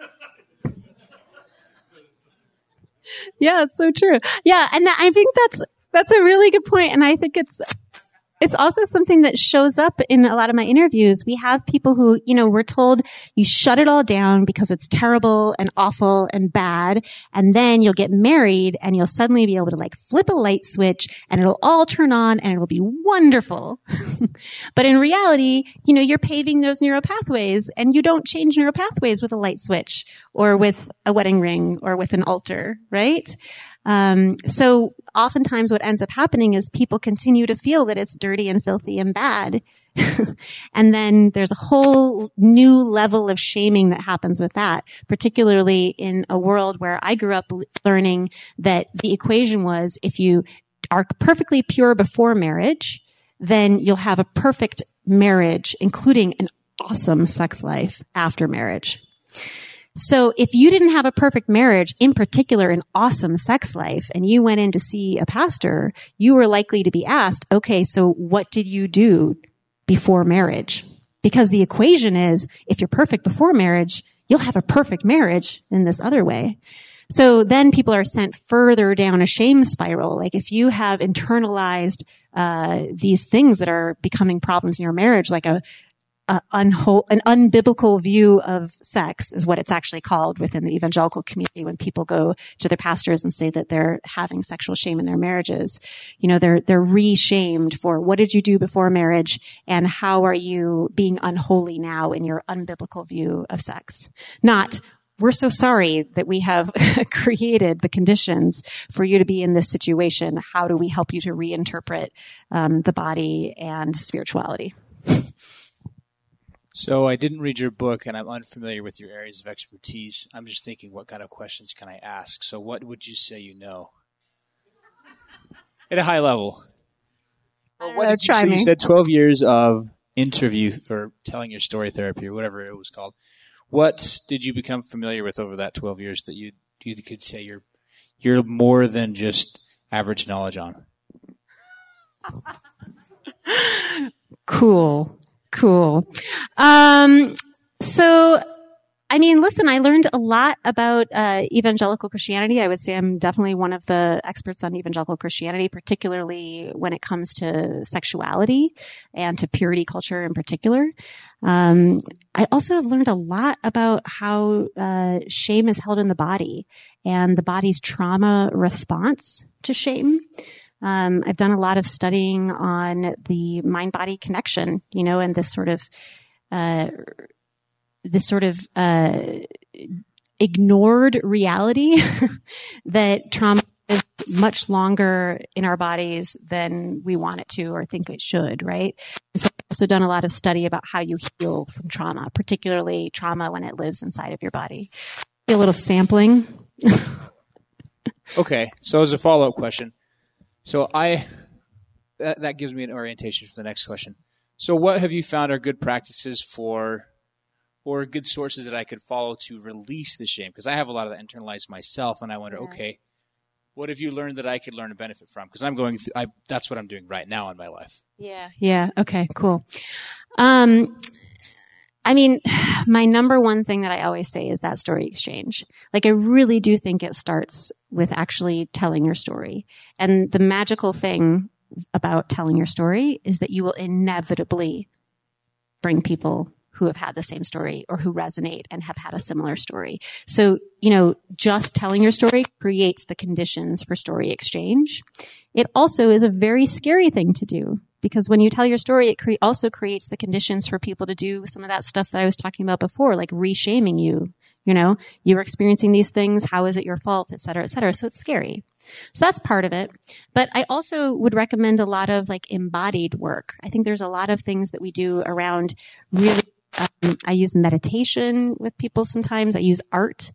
Yeah, it's so true. Yeah, and I think that's that's a really good point, and I think it's it's also something that shows up in a lot of my interviews. We have people who, you know, we're told you shut it all down because it's terrible and awful and bad, and then you'll get married and you'll suddenly be able to like flip a light switch and it'll all turn on and it'll be wonderful. But in reality, you know, you're paving those neural pathways, and you don't change neural pathways with a light switch or with a wedding ring or with an altar, right? Um, so oftentimes what ends up happening is people continue to feel that it's dirty and filthy and bad. And then there's a whole new level of shaming that happens with that, particularly in a world where I grew up learning that the equation was if you are perfectly pure before marriage, then you'll have a perfect marriage, including an awesome sex life after marriage. So if you didn't have a perfect marriage, in particular an awesome sex life, and you went in to see a pastor, you were likely to be asked, okay, so what did you do before marriage? Because the equation is, if you're perfect before marriage, you'll have a perfect marriage in this other way. So then people are sent further down a shame spiral. Like if you have internalized uh these things that are becoming problems in your marriage, like a Uh, unho- an unbiblical view of sex is what it's actually called within the evangelical community when people go to their pastors and say that they're having sexual shame in their marriages. You know, they're, they're re-shamed for what did you do before marriage and how are you being unholy now in your unbiblical view of sex? Not, we're so sorry that we have created the conditions for you to be in this situation. How do we help you to reinterpret um, the body and spirituality? So I didn't read your book, and I'm unfamiliar with your areas of expertise. I'm just thinking, what kind of questions can I ask? So what would you say you know? At a high level. Well, what know, did you, try so me. you said twelve years of interview or telling your story therapy or whatever it was called. What did you become familiar with over that twelve years that you you could say you're you're more than just average knowledge on? Cool. Cool. Um, so, I mean, listen, I learned a lot about uh, evangelical Christianity. I would say I'm definitely one of the experts on evangelical Christianity, particularly when it comes to sexuality and to purity culture in particular. Um, I also have learned a lot about how uh, shame is held in the body and the body's trauma response to shame. Um, I've done a lot of studying on the mind-body connection, you know, and this sort of, uh, this sort of, uh, ignored reality that trauma is much longer in our bodies than we want it to or think it should, right? And so I've also done a lot of study about how you heal from trauma, particularly trauma when it lives inside of your body. A little sampling. Okay. So as a follow-up question, So I, that, that gives me an orientation for the next question. So what have you found are good practices for, or good sources that I could follow to release the shame? Because I have a lot of that internalized myself, and I wonder, yeah. okay, what have you learned that I could learn and benefit from? Because I'm going through, I, that's what I'm doing right now in my life. Yeah. Yeah. Okay, cool. Um, I mean, my number one thing that I always say is that story exchange. Like, I really do think it starts with actually telling your story. And the magical thing about telling your story is that you will inevitably bring people who have had the same story or who resonate and have had a similar story. So, you know, just telling your story creates the conditions for story exchange. It also is a very scary thing to do. Because when you tell your story, it cre- also creates the conditions for people to do some of that stuff that I was talking about before, like re-shaming you. You know, you were experiencing these things. How is it your fault, et cetera, et cetera. So it's scary. So that's part of it. But I also would recommend a lot of like embodied work. I think there's a lot of things that we do around really, um, I use meditation with people sometimes. I use art.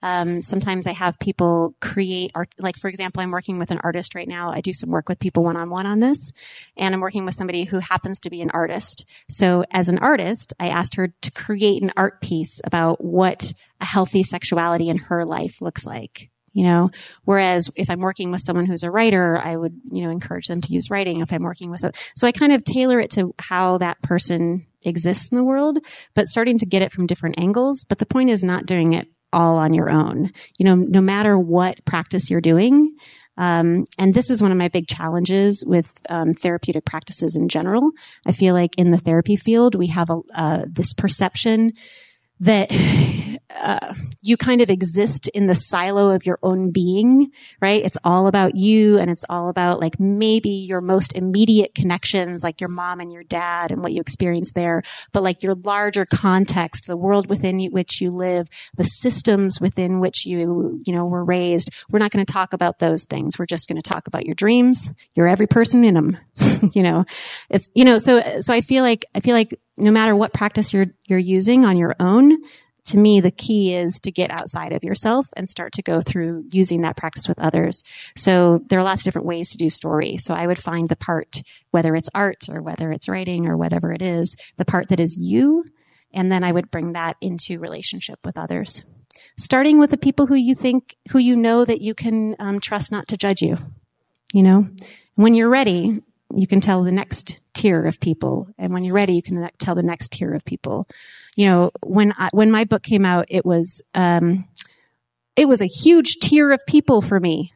Um, sometimes I have people create art. Like, for example, I'm working with an artist right now. I do some work with people one-on-one on this, and I'm working with somebody who happens to be an artist. So as an artist, I asked her to create an art piece about what a healthy sexuality in her life looks like. You know, whereas if I'm working with someone who's a writer, I would, you know, encourage them to use writing. If I'm working with, so I kind of tailor it to how that person exists in the world, but starting to get it from different angles. But the point is not doing it all on your own. You know, no matter what practice you're doing. Um, and this is one of my big challenges with um, therapeutic practices in general. I feel like in the therapy field, we have a, uh, this perception that uh, you kind of exist in the silo of your own being, right? It's all about you, and it's all about like maybe your most immediate connections, like your mom and your dad and what you experience there, but like your larger context, the world within you, which you live, the systems within which you, you know, were raised. We're not going to talk about those things. We're just going to talk about your dreams. You're every person in them, you know, it's, you know, so, so I feel like, I feel like no matter what practice you're, you're using on your own, to me, the key is to get outside of yourself and start to go through using that practice with others. So there are lots of different ways to do story. So I would find the part, whether it's art or whether it's writing or whatever it is, the part that is you. And then I would bring that into relationship with others, starting with the people who you think, who you know that you can um, trust not to judge you. You know, when you're ready, you can tell the next tier of people. And when you're ready, you can tell the next tier of people. You know, when I, when my book came out, it was, um, it was a huge tier of people for me.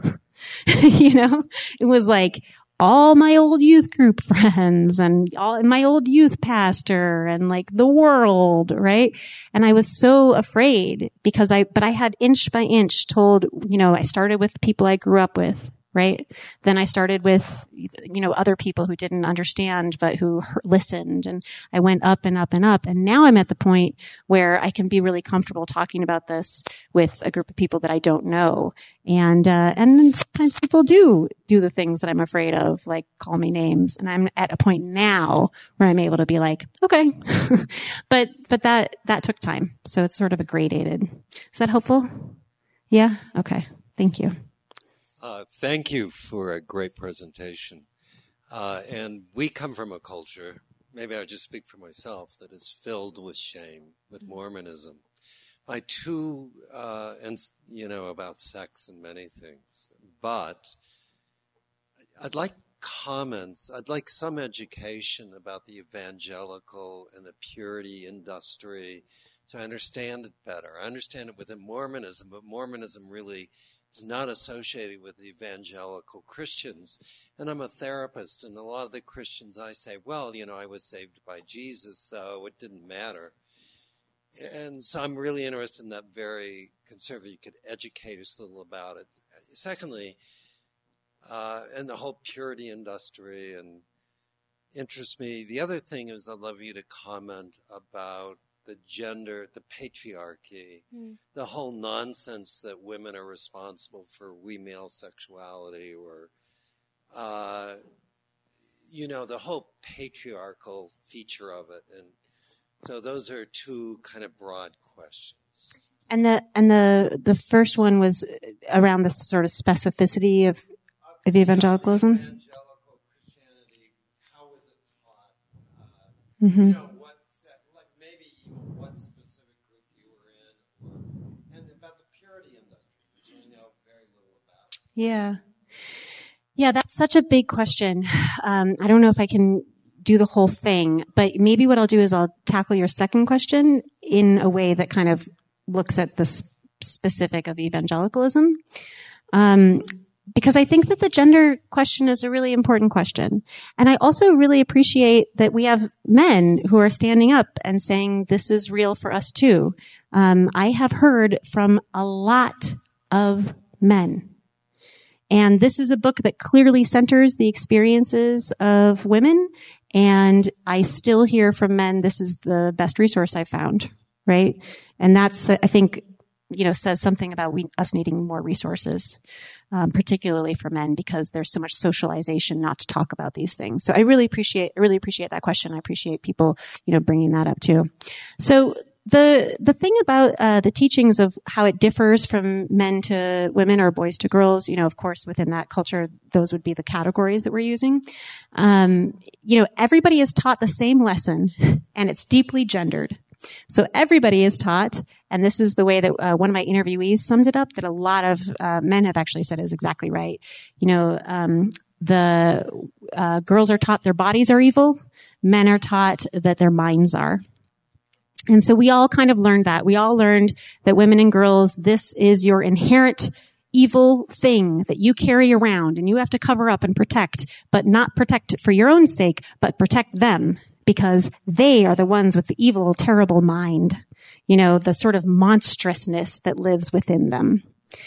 You know, it was like all my old youth group friends and all my old youth pastor and like the world, right? And I was so afraid because I, but I had inch by inch told, you know, I started with people I grew up with. Right. Then I started with, you know, other people who didn't understand, but who heard, listened. And I went up and up and up. And now I'm at the point where I can be really comfortable talking about this with a group of people that I don't know. And, uh, and sometimes people do do the things that I'm afraid of, like call me names. And I'm at a point now where I'm able to be like, okay, but, but that, that took time. So it's sort of a gradated. Is that helpful? Yeah. Okay. Thank you. Uh, thank you for a great presentation. Uh, and we come from a culture, maybe I'll just speak for myself, that is filled with shame, with Mormonism. My two, uh, and you know, about sex and many things. But I'd like comments, I'd like some education about the evangelical and the purity industry so I understand it better. I understand it within Mormonism, but Mormonism really is not associated with evangelical Christians. And I'm a therapist, and a lot of the Christians I say, well, you know, I was saved by Jesus, so it didn't matter. And so I'm really interested in that very conservative. You could educate us a little about it. Secondly, uh, and the whole purity industry and interests me. The other thing is I'd love you to comment about the gender, the patriarchy, mm. the whole nonsense that women are responsible for we male sexuality or, uh, you know, the whole patriarchal feature of it. And so those are two kind of broad questions. And the and the the first one was around the sort of specificity of of evangelicalism. Evangelical Christianity, how was it taught? Uh, mm-hmm. You know, what like maybe even what specific group you were in, or, and about the purity industry, which I know very little about. Yeah, yeah, that's such a big question. Um, I don't know if I can do the whole thing, but maybe what I'll do is I'll tackle your second question in a way that kind of looks at the specific of evangelicalism. Um, because I think that the gender question is a really important question. And I also really appreciate that we have men who are standing up and saying, this is real for us too. Um, I have heard from a lot of men. And this is a book that clearly centers the experiences of women. And I still hear from men, this is the best resource I've found, right? And that's, I think, you know, says something about we, us needing more resources, um, particularly for men, because there's so much socialization not to talk about these things. So I really appreciate, I really appreciate that question. I appreciate people, you know, bringing that up too. So the the thing about uh, the teachings of how it differs from men to women or boys to girls, you know, of course, within that culture, those would be the categories that we're using. Um, you know, everybody is taught the same lesson, and it's deeply gendered. So everybody is taught, and this is the way that uh, one of my interviewees summed it up, that a lot of uh, men have actually said is exactly right. You know, um, the uh, girls are taught their bodies are evil. Men are taught that their minds are. And so we all kind of learned that. We all learned that women and girls, this is your inherent evil thing that you carry around and you have to cover up and protect, but not protect for your own sake, but protect them because they are the ones with the evil, terrible mind, you know, the sort of monstrousness that lives within them.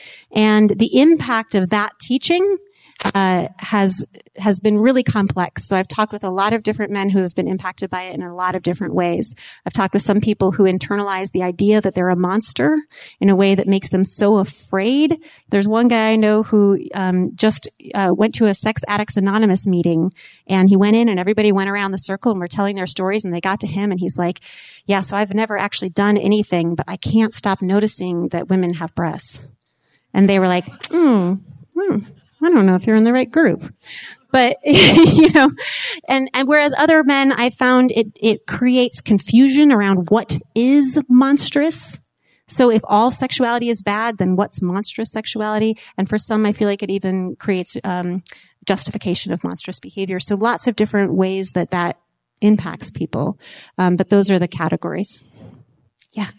And the impact of that teaching Uh, has has been really complex. So I've talked with a lot of different men who have been impacted by it in a lot of different ways. I've talked with some people who internalize the idea that they're a monster in a way that makes them so afraid. There's one guy I know who um, just uh, went to a Sex Addicts Anonymous meeting, and he went in and everybody went around the circle and were telling their stories, and they got to him and he's like, yeah, so I've never actually done anything, but I can't stop noticing that women have breasts. And they were like, hmm, hmm. I don't know if you're in the right group, but, you know, and, and whereas other men, I found it, it creates confusion around what is monstrous. So if all sexuality is bad, then what's monstrous sexuality? And for some, I feel like it even creates, um, justification of monstrous behavior. So lots of different ways that that impacts people. Um, but those are the categories. Yeah.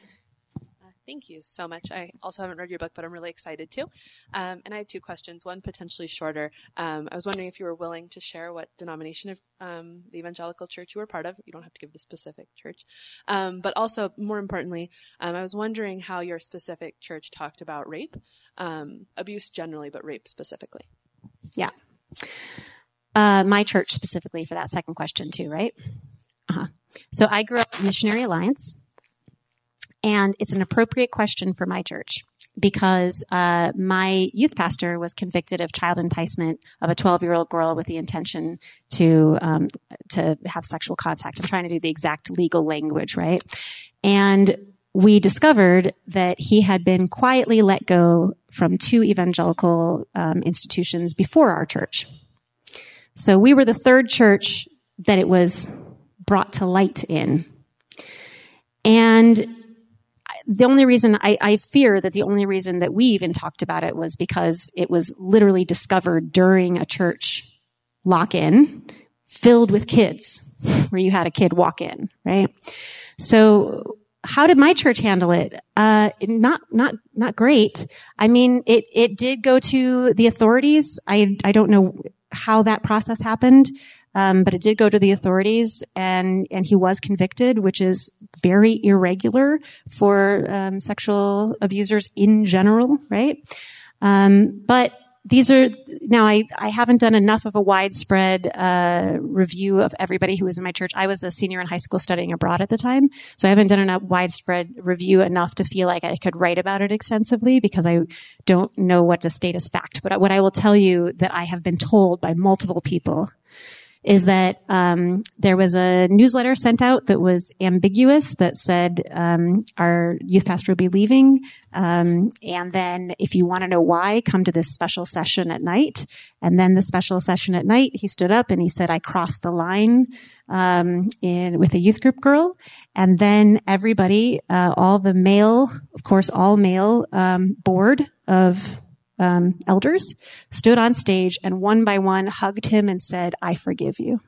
Thank you so much. I also haven't read your book, but I'm really excited to. Um, and I have two questions, one potentially shorter. Um, I was wondering if you were willing to share what denomination of um, the evangelical church you were part of. You don't have to give the specific church. Um, but also, more importantly, um, I was wondering how your specific church talked about rape, um, abuse generally, but rape specifically. Yeah. Uh, my church specifically for that second question too, right? Uh-huh. So I grew up in Missionary Alliance. And it's an appropriate question for my church because uh, my youth pastor was convicted of child enticement of a twelve-year-old girl with the intention to um, to have sexual contact. I'm trying to do the exact legal language, right? And we discovered that he had been quietly let go from two evangelical um, institutions before our church. So we were the third church that it was brought to light in. And the only reason I, I fear that the only reason that we even talked about it was because it was literally discovered during a church lock-in filled with kids where you had a kid walk in, right? So how did my church handle it? Uh, not, not, not great. I mean, it, it did go to the authorities. I, I don't know how that process happened. Um, but it did go to the authorities, and and he was convicted, which is very irregular for um, sexual abusers in general, right? Um, but these are now I I haven't done enough of a widespread uh, review of everybody who was in my church. I was a senior in high school studying abroad at the time, so I haven't done enough widespread review enough to feel like I could write about it extensively because I don't know what to state as fact. But what I will tell you that I have been told by multiple people is that um, there was a newsletter sent out that was ambiguous that said um, our youth pastor will be leaving, um, and then if you want to know why, come to this special session at night. And then the special session at night, he stood up and he said, "I crossed the line um, in with a youth group girl." And then everybody, uh, all the male, of course, all male um, board of Um, elders stood on stage and one by one hugged him and said, "I forgive you."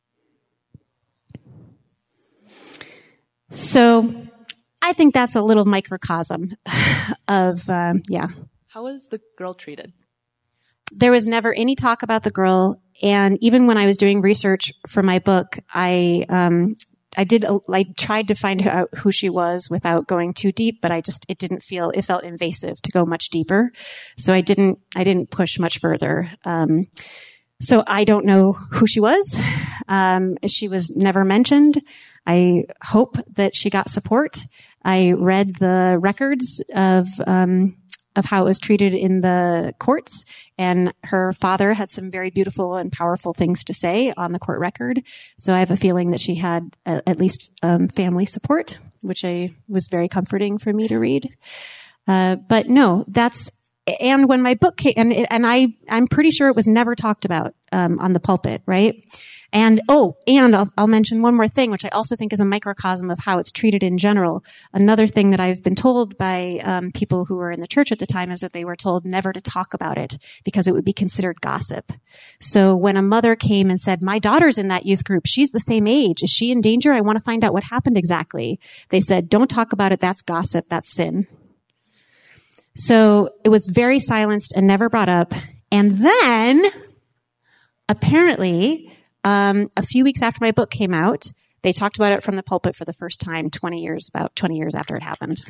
So I think that's a little microcosm of, um, yeah. How was the girl treated? There was never any talk about the girl. And even when I was doing research for my book, I, um, I did, I tried to find out who she was without going too deep, but I just, it didn't feel, it felt invasive to go much deeper. So I didn't, I didn't push much further. Um, so I don't know who she was. Um, she was never mentioned. I hope that she got support. I read the records of, um, of how it was treated in the courts, and her father had some very beautiful and powerful things to say on the court record. So I have a feeling that she had a, at least um, family support. which I was very comforting for me to read. Uh, but no, that's, and when my book came, and, and I, I'm pretty sure it was never talked about, um, on the pulpit, right? And, oh, and I'll, I'll mention one more thing, which I also think is a microcosm of how it's treated in general. Another thing that I've been told by, um, people who were in the church at the time is that they were told never to talk about it because it would be considered gossip. So when a mother came and said, my daughter's in that youth group, she's the same age. Is she in danger? I want to find out what happened exactly. They said, don't talk about it. That's gossip. That's sin. So it was very silenced and never brought up. And then apparently, um, a few weeks after my book came out, they talked about it from the pulpit for the first time twenty years, about twenty years after it happened.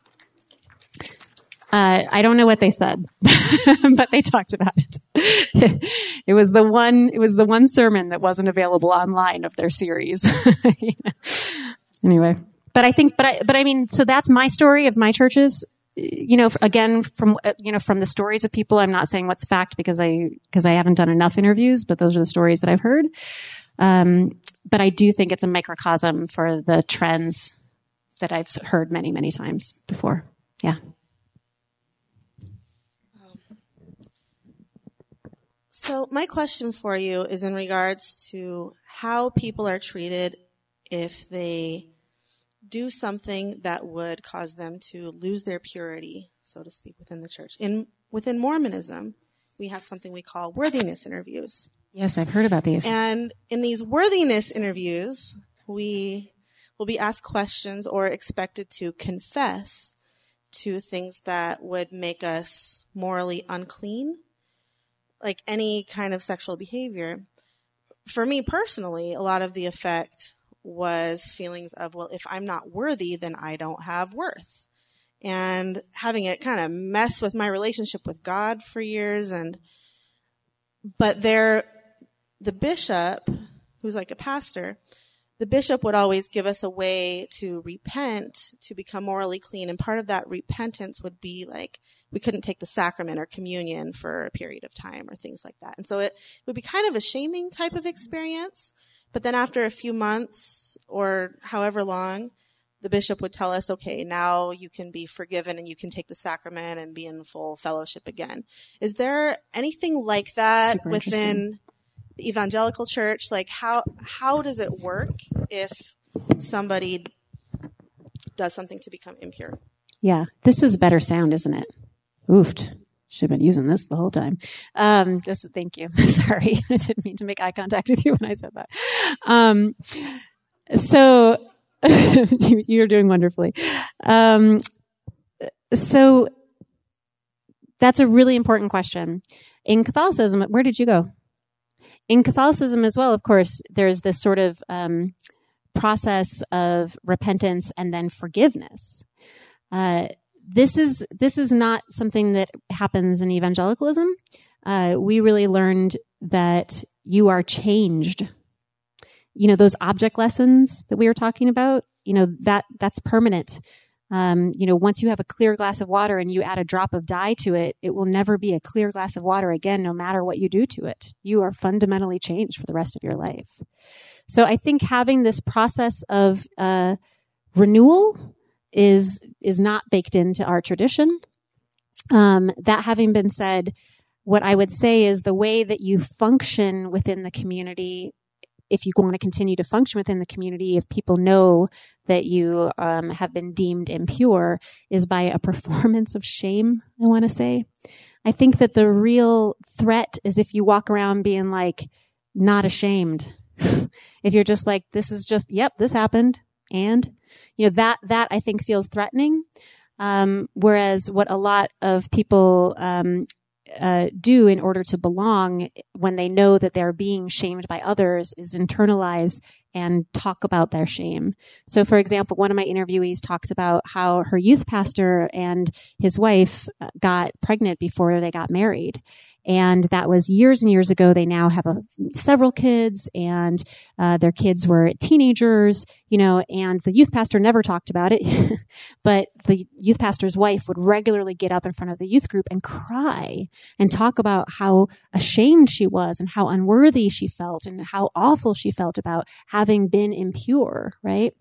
Uh, I don't know what they said, but they talked about it. It was the one, it was the one sermon that wasn't available online of their series. Yeah. Anyway, but I think, but I, but I mean, so that's my story of my churches. You know, again, from, you know, from the stories of people, I'm not saying what's fact because I, because I haven't done enough interviews, but those are the stories that I've heard. Um, but I do think it's a microcosm for the trends that I've heard many, many times before. Yeah. So my question for you is in regards to how people are treated if they do something that would cause them to lose their purity, so to speak, within the church. In within Mormonism, we have something we call worthiness interviews. Yes, I've heard about these. And in these worthiness interviews, we will be asked questions or expected to confess to things that would make us morally unclean, like any kind of sexual behavior. For me personally, a lot of the effect was feelings of, well, if I'm not worthy, then I don't have worth. And having it kind of mess with my relationship with God for years. And, but there, the bishop, who's like a pastor, the bishop would always give us a way to repent, to become morally clean. And part of that repentance would be like, we couldn't take the sacrament or communion for a period of time or things like that. And so it would be kind of a shaming type of experience. But then after a few months or however long, the bishop would tell us, okay, now you can be forgiven and you can take the sacrament and be in full fellowship again. Is there anything like that Super within the evangelical church? Like how, how does it work if somebody does something to become impure? Yeah, this is better sound, isn't it? Oofed. Should have been using this the whole time. Um, this, thank you. Sorry. I didn't mean to make eye contact with you when I said that. Um, so you're doing wonderfully. Um, so that's a really important question. In Catholicism, where did you go? In Catholicism as well, of course, there's this sort of um, process of repentance and then forgiveness. Uh, This is this is not something that happens in evangelicalism. Uh, we really learned that you are changed. You know, those object lessons that we were talking about, you know, that that's permanent. Um, you know, once you have a clear glass of water and you add a drop of dye to it, it will never be a clear glass of water again, no matter what you do to it. You are fundamentally changed for the rest of your life. So I think having this process of uh, renewal is is not baked into our tradition. Um, that having been said, what I would say is the way that you function within the community, if you want to continue to function within the community, if people know that you um, have been deemed impure, is by a performance of shame, I want to say. I think that the real threat is if you walk around being like, not ashamed. If you're just like, this is just, yep, this happened. And, you know, that, that I think feels threatening. Um, whereas what a lot of people, um, uh, do in order to belong when they know that they're being shamed by others is internalize and talk about their shame. So, for example, one of my interviewees talks about how her youth pastor and his wife got pregnant before they got married. And that was years and years ago. They now have a, several kids, and uh, their kids were teenagers, you know, and the youth pastor never talked about it. But the youth pastor's wife would regularly get up in front of the youth group and cry and talk about how ashamed she was and how unworthy she felt and how awful she felt about having been impure, right?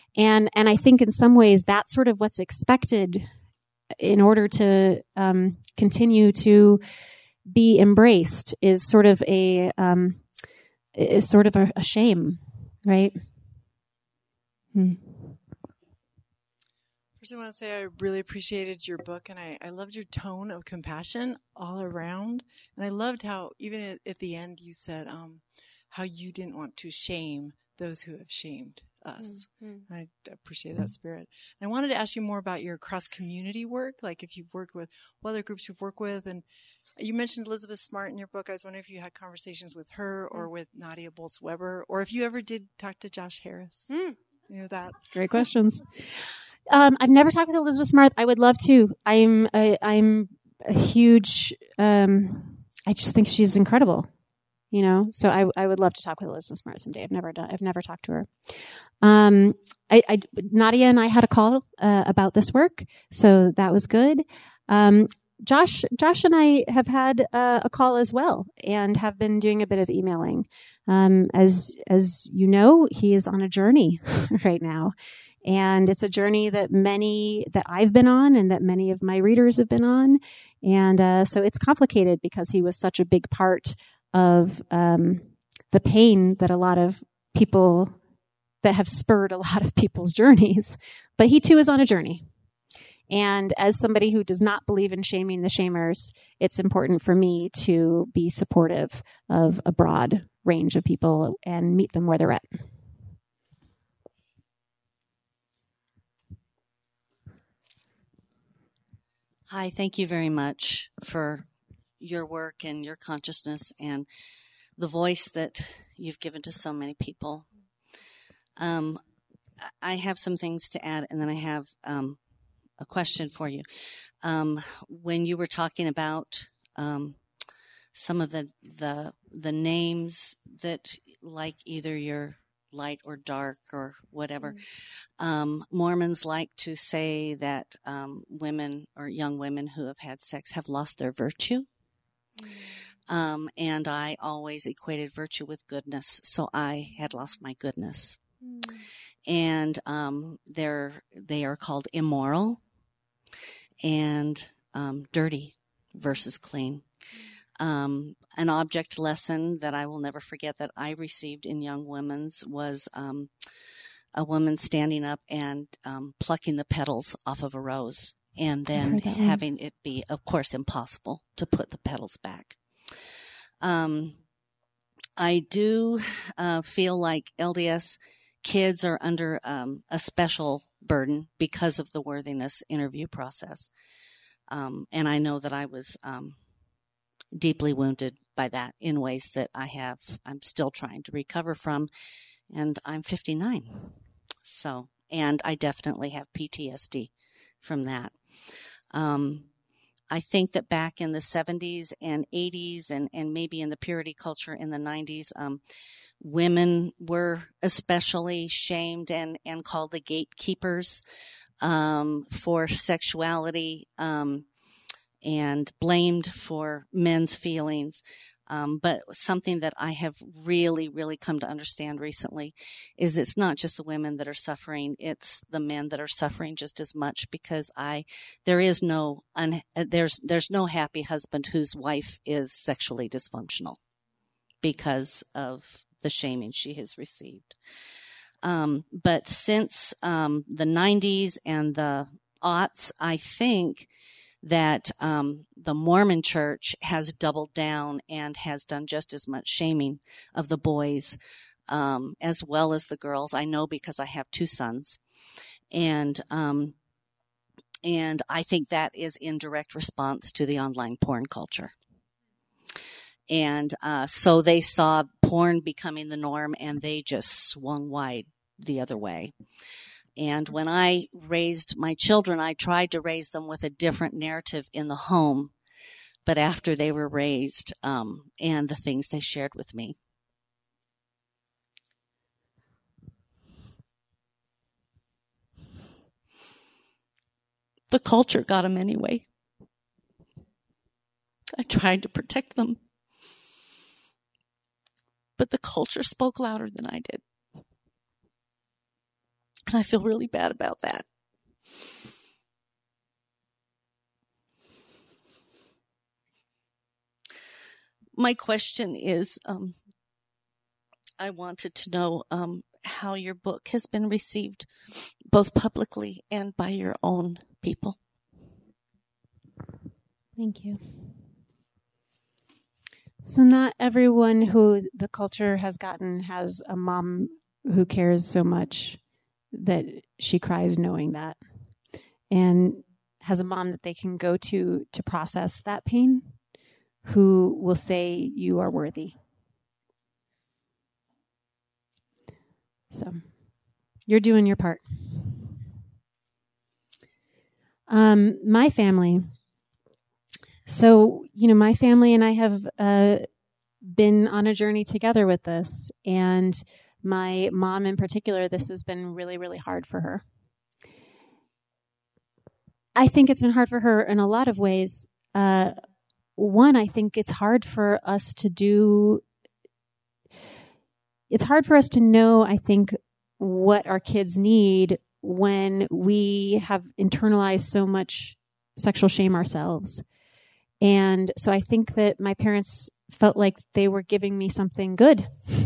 And, and I think in some ways that's sort of what's expected in order to um, continue to be embraced is sort of a, um, is sort of a, a shame, right? Hmm. First, I want to say I really appreciated your book, and I, I loved your tone of compassion all around. And I loved how, even at, at the end, you said um, how you didn't want to shame those who have shamed us. Mm-hmm. I appreciate that spirit. And I wanted to ask you more about your cross-community work, like if you've worked with what other groups you've worked with. And you mentioned Elizabeth Smart in your book. I was wondering if you had conversations with her or with Nadia Bolz-Weber, or if you ever did talk to Josh Harris. Mm. You know that. Great questions. Um, I've never talked with Elizabeth Smart. I would love to. I'm a, I'm a huge. Um, I just think she's incredible. You know, so I I would love to talk with Elizabeth Smart someday. I've never done. I've never talked to her. Um, I, I Nadia and I had a call uh, about this work, so that was good. Um, Josh Josh and I have had uh, a call as well, and have been doing a bit of emailing. Um, as as you know, he is on a journey right now. And it's a journey that many, that I've been on and that many of my readers have been on. And uh, so it's complicated because he was such a big part of um, the pain that a lot of people, that have spurred a lot of people's journeys. But he too is on a journey. And as somebody who does not believe in shaming the shamers, it's important for me to be supportive of a broad range of people and meet them where they're at. Hi, thank you very much for your work and your consciousness and the voice that you've given to so many people. Um, I have some things to add, and then I have um, a question for you. Um, when you were talking about um, some of the, the the names that, like either your light or dark or whatever. Mm-hmm. Um, Mormons like to say that um, women or young women who have had sex have lost their virtue. Mm-hmm. Um, and I always equated virtue with goodness. So I had lost my goodness. Mm-hmm. And um, they're, they are called immoral and um, dirty versus clean. Um, an object lesson that I will never forget that I received in Young Women's was um, a woman standing up and um, plucking the petals off of a rose, and then having it be, of course, impossible to put the petals back. Um, I do uh, feel like L D S kids are under um, a special burden because of the worthiness interview process. Um, and I know that I was um, deeply wounded by that in ways that I have, I'm still trying to recover from. And I'm fifty-nine. So, and I definitely have P T S D from that. Um, I think that back in the seventies and eighties and, and maybe in the purity culture in the nineties, um, women were especially shamed and, and called the gatekeepers um, for sexuality um, and blamed for men's feelings. Um, but something that I have really, really come to understand recently is it's not just the women that are suffering; it's the men that are suffering just as much. Because I, there is no, un, there's there's no happy husband whose wife is sexually dysfunctional because of the shaming she has received. Um, but since um, the nineties and the aughts, I think that um, the Mormon Church has doubled down and has done just as much shaming of the boys um, as well as the girls. I know because I have two sons, and um, and I think that is in direct response to the online porn culture. And uh, so they saw porn becoming the norm, and they just swung wide the other way. And when I raised my children, I tried to raise them with a different narrative in the home. But after they were raised, um, and the things they shared with me, the culture got them anyway. I tried to protect them, but the culture spoke louder than I did. And I feel really bad about that. My question is, um, I wanted to know um, how your book has been received, both publicly and by your own people. Thank you. So not everyone who the culture has gotten has a mom who cares so much that she cries knowing that, and has a mom that they can go to to process that pain, who will say you are worthy. So you're doing your part. Um, my family. So, you know, my family and I have uh, been on a journey together with this. And my mom in particular, this has been really, really hard for her. I think it's been hard for her in a lot of ways. Uh, one, I think it's hard for us to do, it's hard for us to know, I think, what our kids need when we have internalized so much sexual shame ourselves. And so I think that my parents felt like they were giving me something good.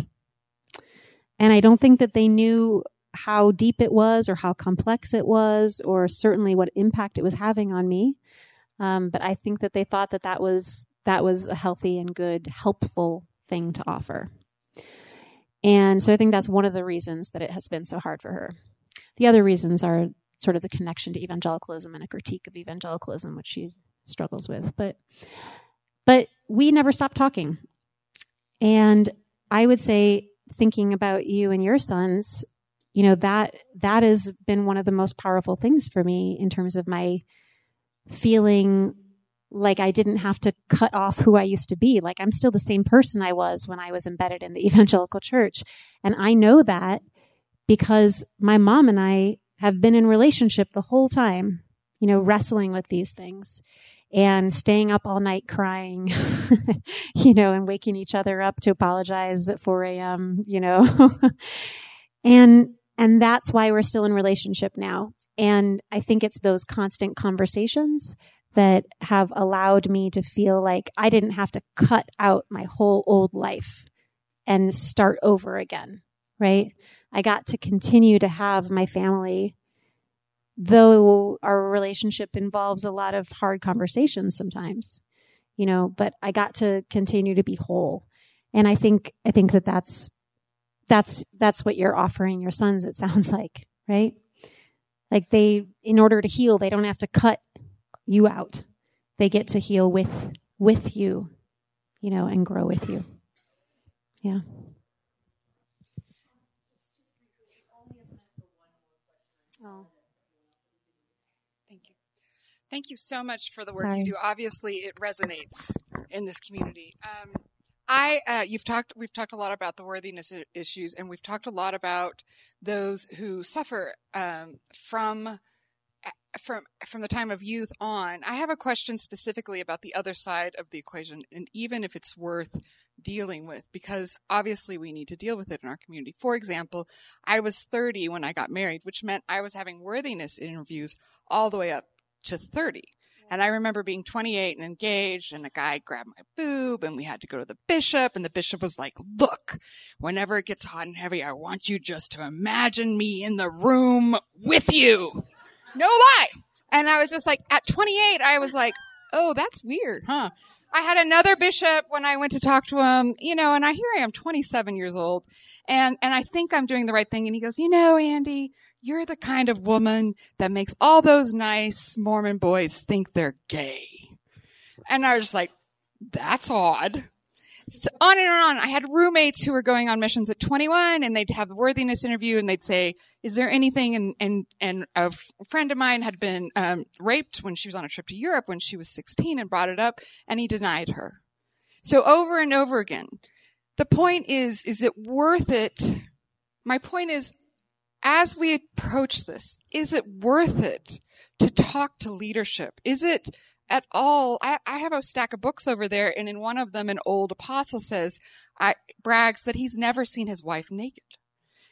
And I don't think that they knew how deep it was or how complex it was or certainly what impact it was having on me. Um, but I think that they thought that that was, that was a healthy and good, helpful thing to offer. And so I think that's one of the reasons that it has been so hard for her. The other reasons are sort of the connection to evangelicalism and a critique of evangelicalism, which she struggles with. But, but we never stopped talking. And I would say, thinking about you and your sons, you know, that that has been one of the most powerful things for me in terms of my feeling like I didn't have to cut off who I used to be. Like I'm still the same person I was when I was embedded in the evangelical church. And I know that because my mom and I have been in relationship the whole time, you know, wrestling with these things and staying up all night crying, you know, and waking each other up to apologize at four a.m., you know. and and that's why we're still in relationship now. And I think it's those constant conversations that have allowed me to feel like I didn't have to cut out my whole old life and start over again, right? I got to continue to have my family, though our relationship involves a lot of hard conversations sometimes, you know, but I got to continue to be whole. And I think, I think that that's, that's, that's what you're offering your sons, it sounds like, right? Like they, in order to heal, they don't have to cut you out. They get to heal with, with you, you know, and grow with you. Yeah. Oh. Thank you. Thank you so much for the work Sorry. you do. Obviously, it resonates in this community. Um, I, uh, you've talked, we've talked a lot about the worthiness issues, and we've talked a lot about those who suffer um, from from from the time of youth on. I have a question specifically about the other side of the equation, and even if it's worth dealing with, because obviously we need to deal with it in our community. For example, I was thirty when I got married, which meant I was having worthiness interviews all the way up to thirty. And I remember being twenty-eight and engaged, and a guy grabbed my boob, and we had to go to the bishop, and the bishop was like, look, whenever it gets hot and heavy, I want you just to imagine me in the room with you. No lie. And I was just like, at twenty-eight, I was like, oh, that's weird, huh? I had another bishop when I went to talk to him, you know, and I here I am twenty-seven years old, and, and I think I'm doing the right thing. And he goes, you know, Andy, you're the kind of woman that makes all those nice Mormon boys think they're gay. And I was just like, that's odd. So on and on. I had roommates who were going on missions at twenty-one, and they'd have a worthiness interview, and they'd say, is there anything? And, and, and a f- friend of mine had been um, raped when she was on a trip to Europe when she was sixteen, and brought it up, and he denied her. So over and over again. The point is, is it worth it? My point is, as we approach this, is it worth it to talk to leadership? Is it at all? I, I have a stack of books over there, and in one of them, an old apostle says, I, brags that he's never seen his wife naked.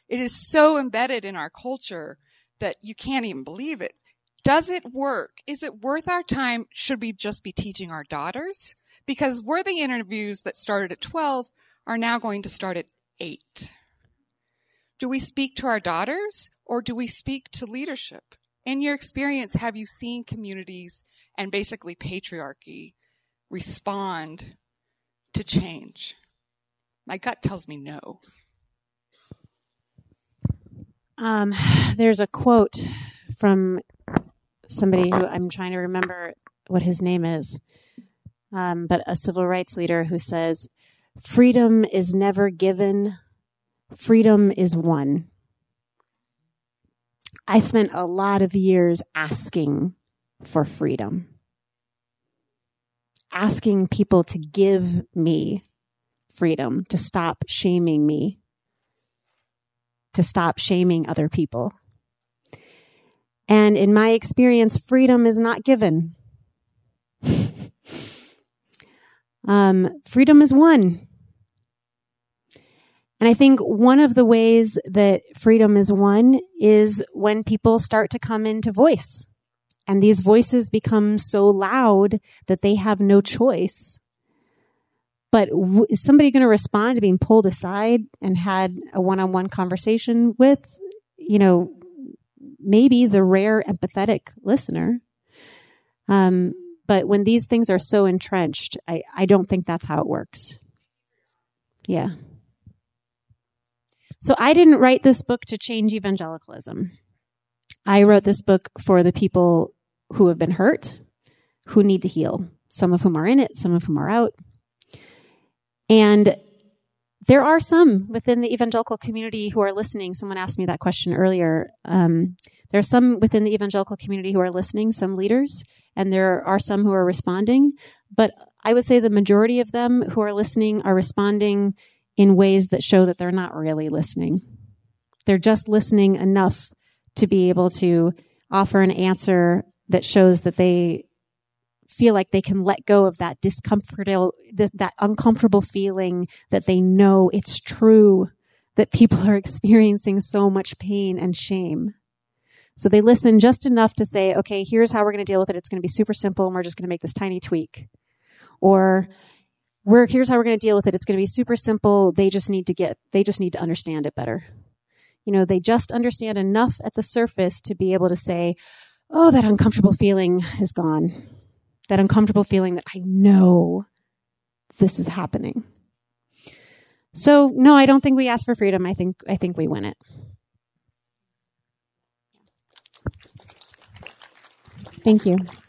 It is so embedded in our culture that you can't even believe it. Does it work? Is it worth our time? Should we just be teaching our daughters? Because worthy interviews that started at twelve are now going to start at eight. Do we speak to our daughters or do we speak to leadership? In your experience, have you seen communities and basically patriarchy respond to change? My gut tells me no. Um, there's a quote from somebody who I'm trying to remember what his name is, um, but a civil rights leader who says, "Freedom is never given, freedom is won." I spent a lot of years asking for freedom, asking people to give me freedom, to stop shaming me, to stop shaming other people. And in my experience, freedom is not given. um, freedom is won. And I think one of the ways that freedom is won is when people start to come into voice. And these voices become so loud that they have no choice. But w- is somebody going to respond to being pulled aside and had a one-on-one conversation with, you know, maybe the rare empathetic listener? Um, but when these things are so entrenched, I, I don't think that's how it works. Yeah. So I didn't write this book to change evangelicalism. I wrote this book for the people who have been hurt, who need to heal, some of whom are in it, some of whom are out. And there are some within the evangelical community who are listening. Someone asked me that question earlier. Um, there are some within the evangelical community who are listening, some leaders, and there are some who are responding. But I would say the majority of them who are listening are responding in ways that show that they're not really listening. They're just listening enough to be able to offer an answer that shows that they feel like they can let go of that discomfortable, that uncomfortable feeling that they know it's true, that people are experiencing so much pain and shame. So they listen just enough to say, okay, here's how we're going to deal with it. It's going to be super simple, and we're just going to make this tiny tweak. Or we're, here's how we're going to deal with it. It's going to be super simple. They just need to get, they just need to understand it better. You know, they just understand enough at the surface to be able to say, oh, that uncomfortable feeling is gone. That uncomfortable feeling that I know this is happening. So, no, I don't think we ask for freedom. I think, I think we win it. Thank you.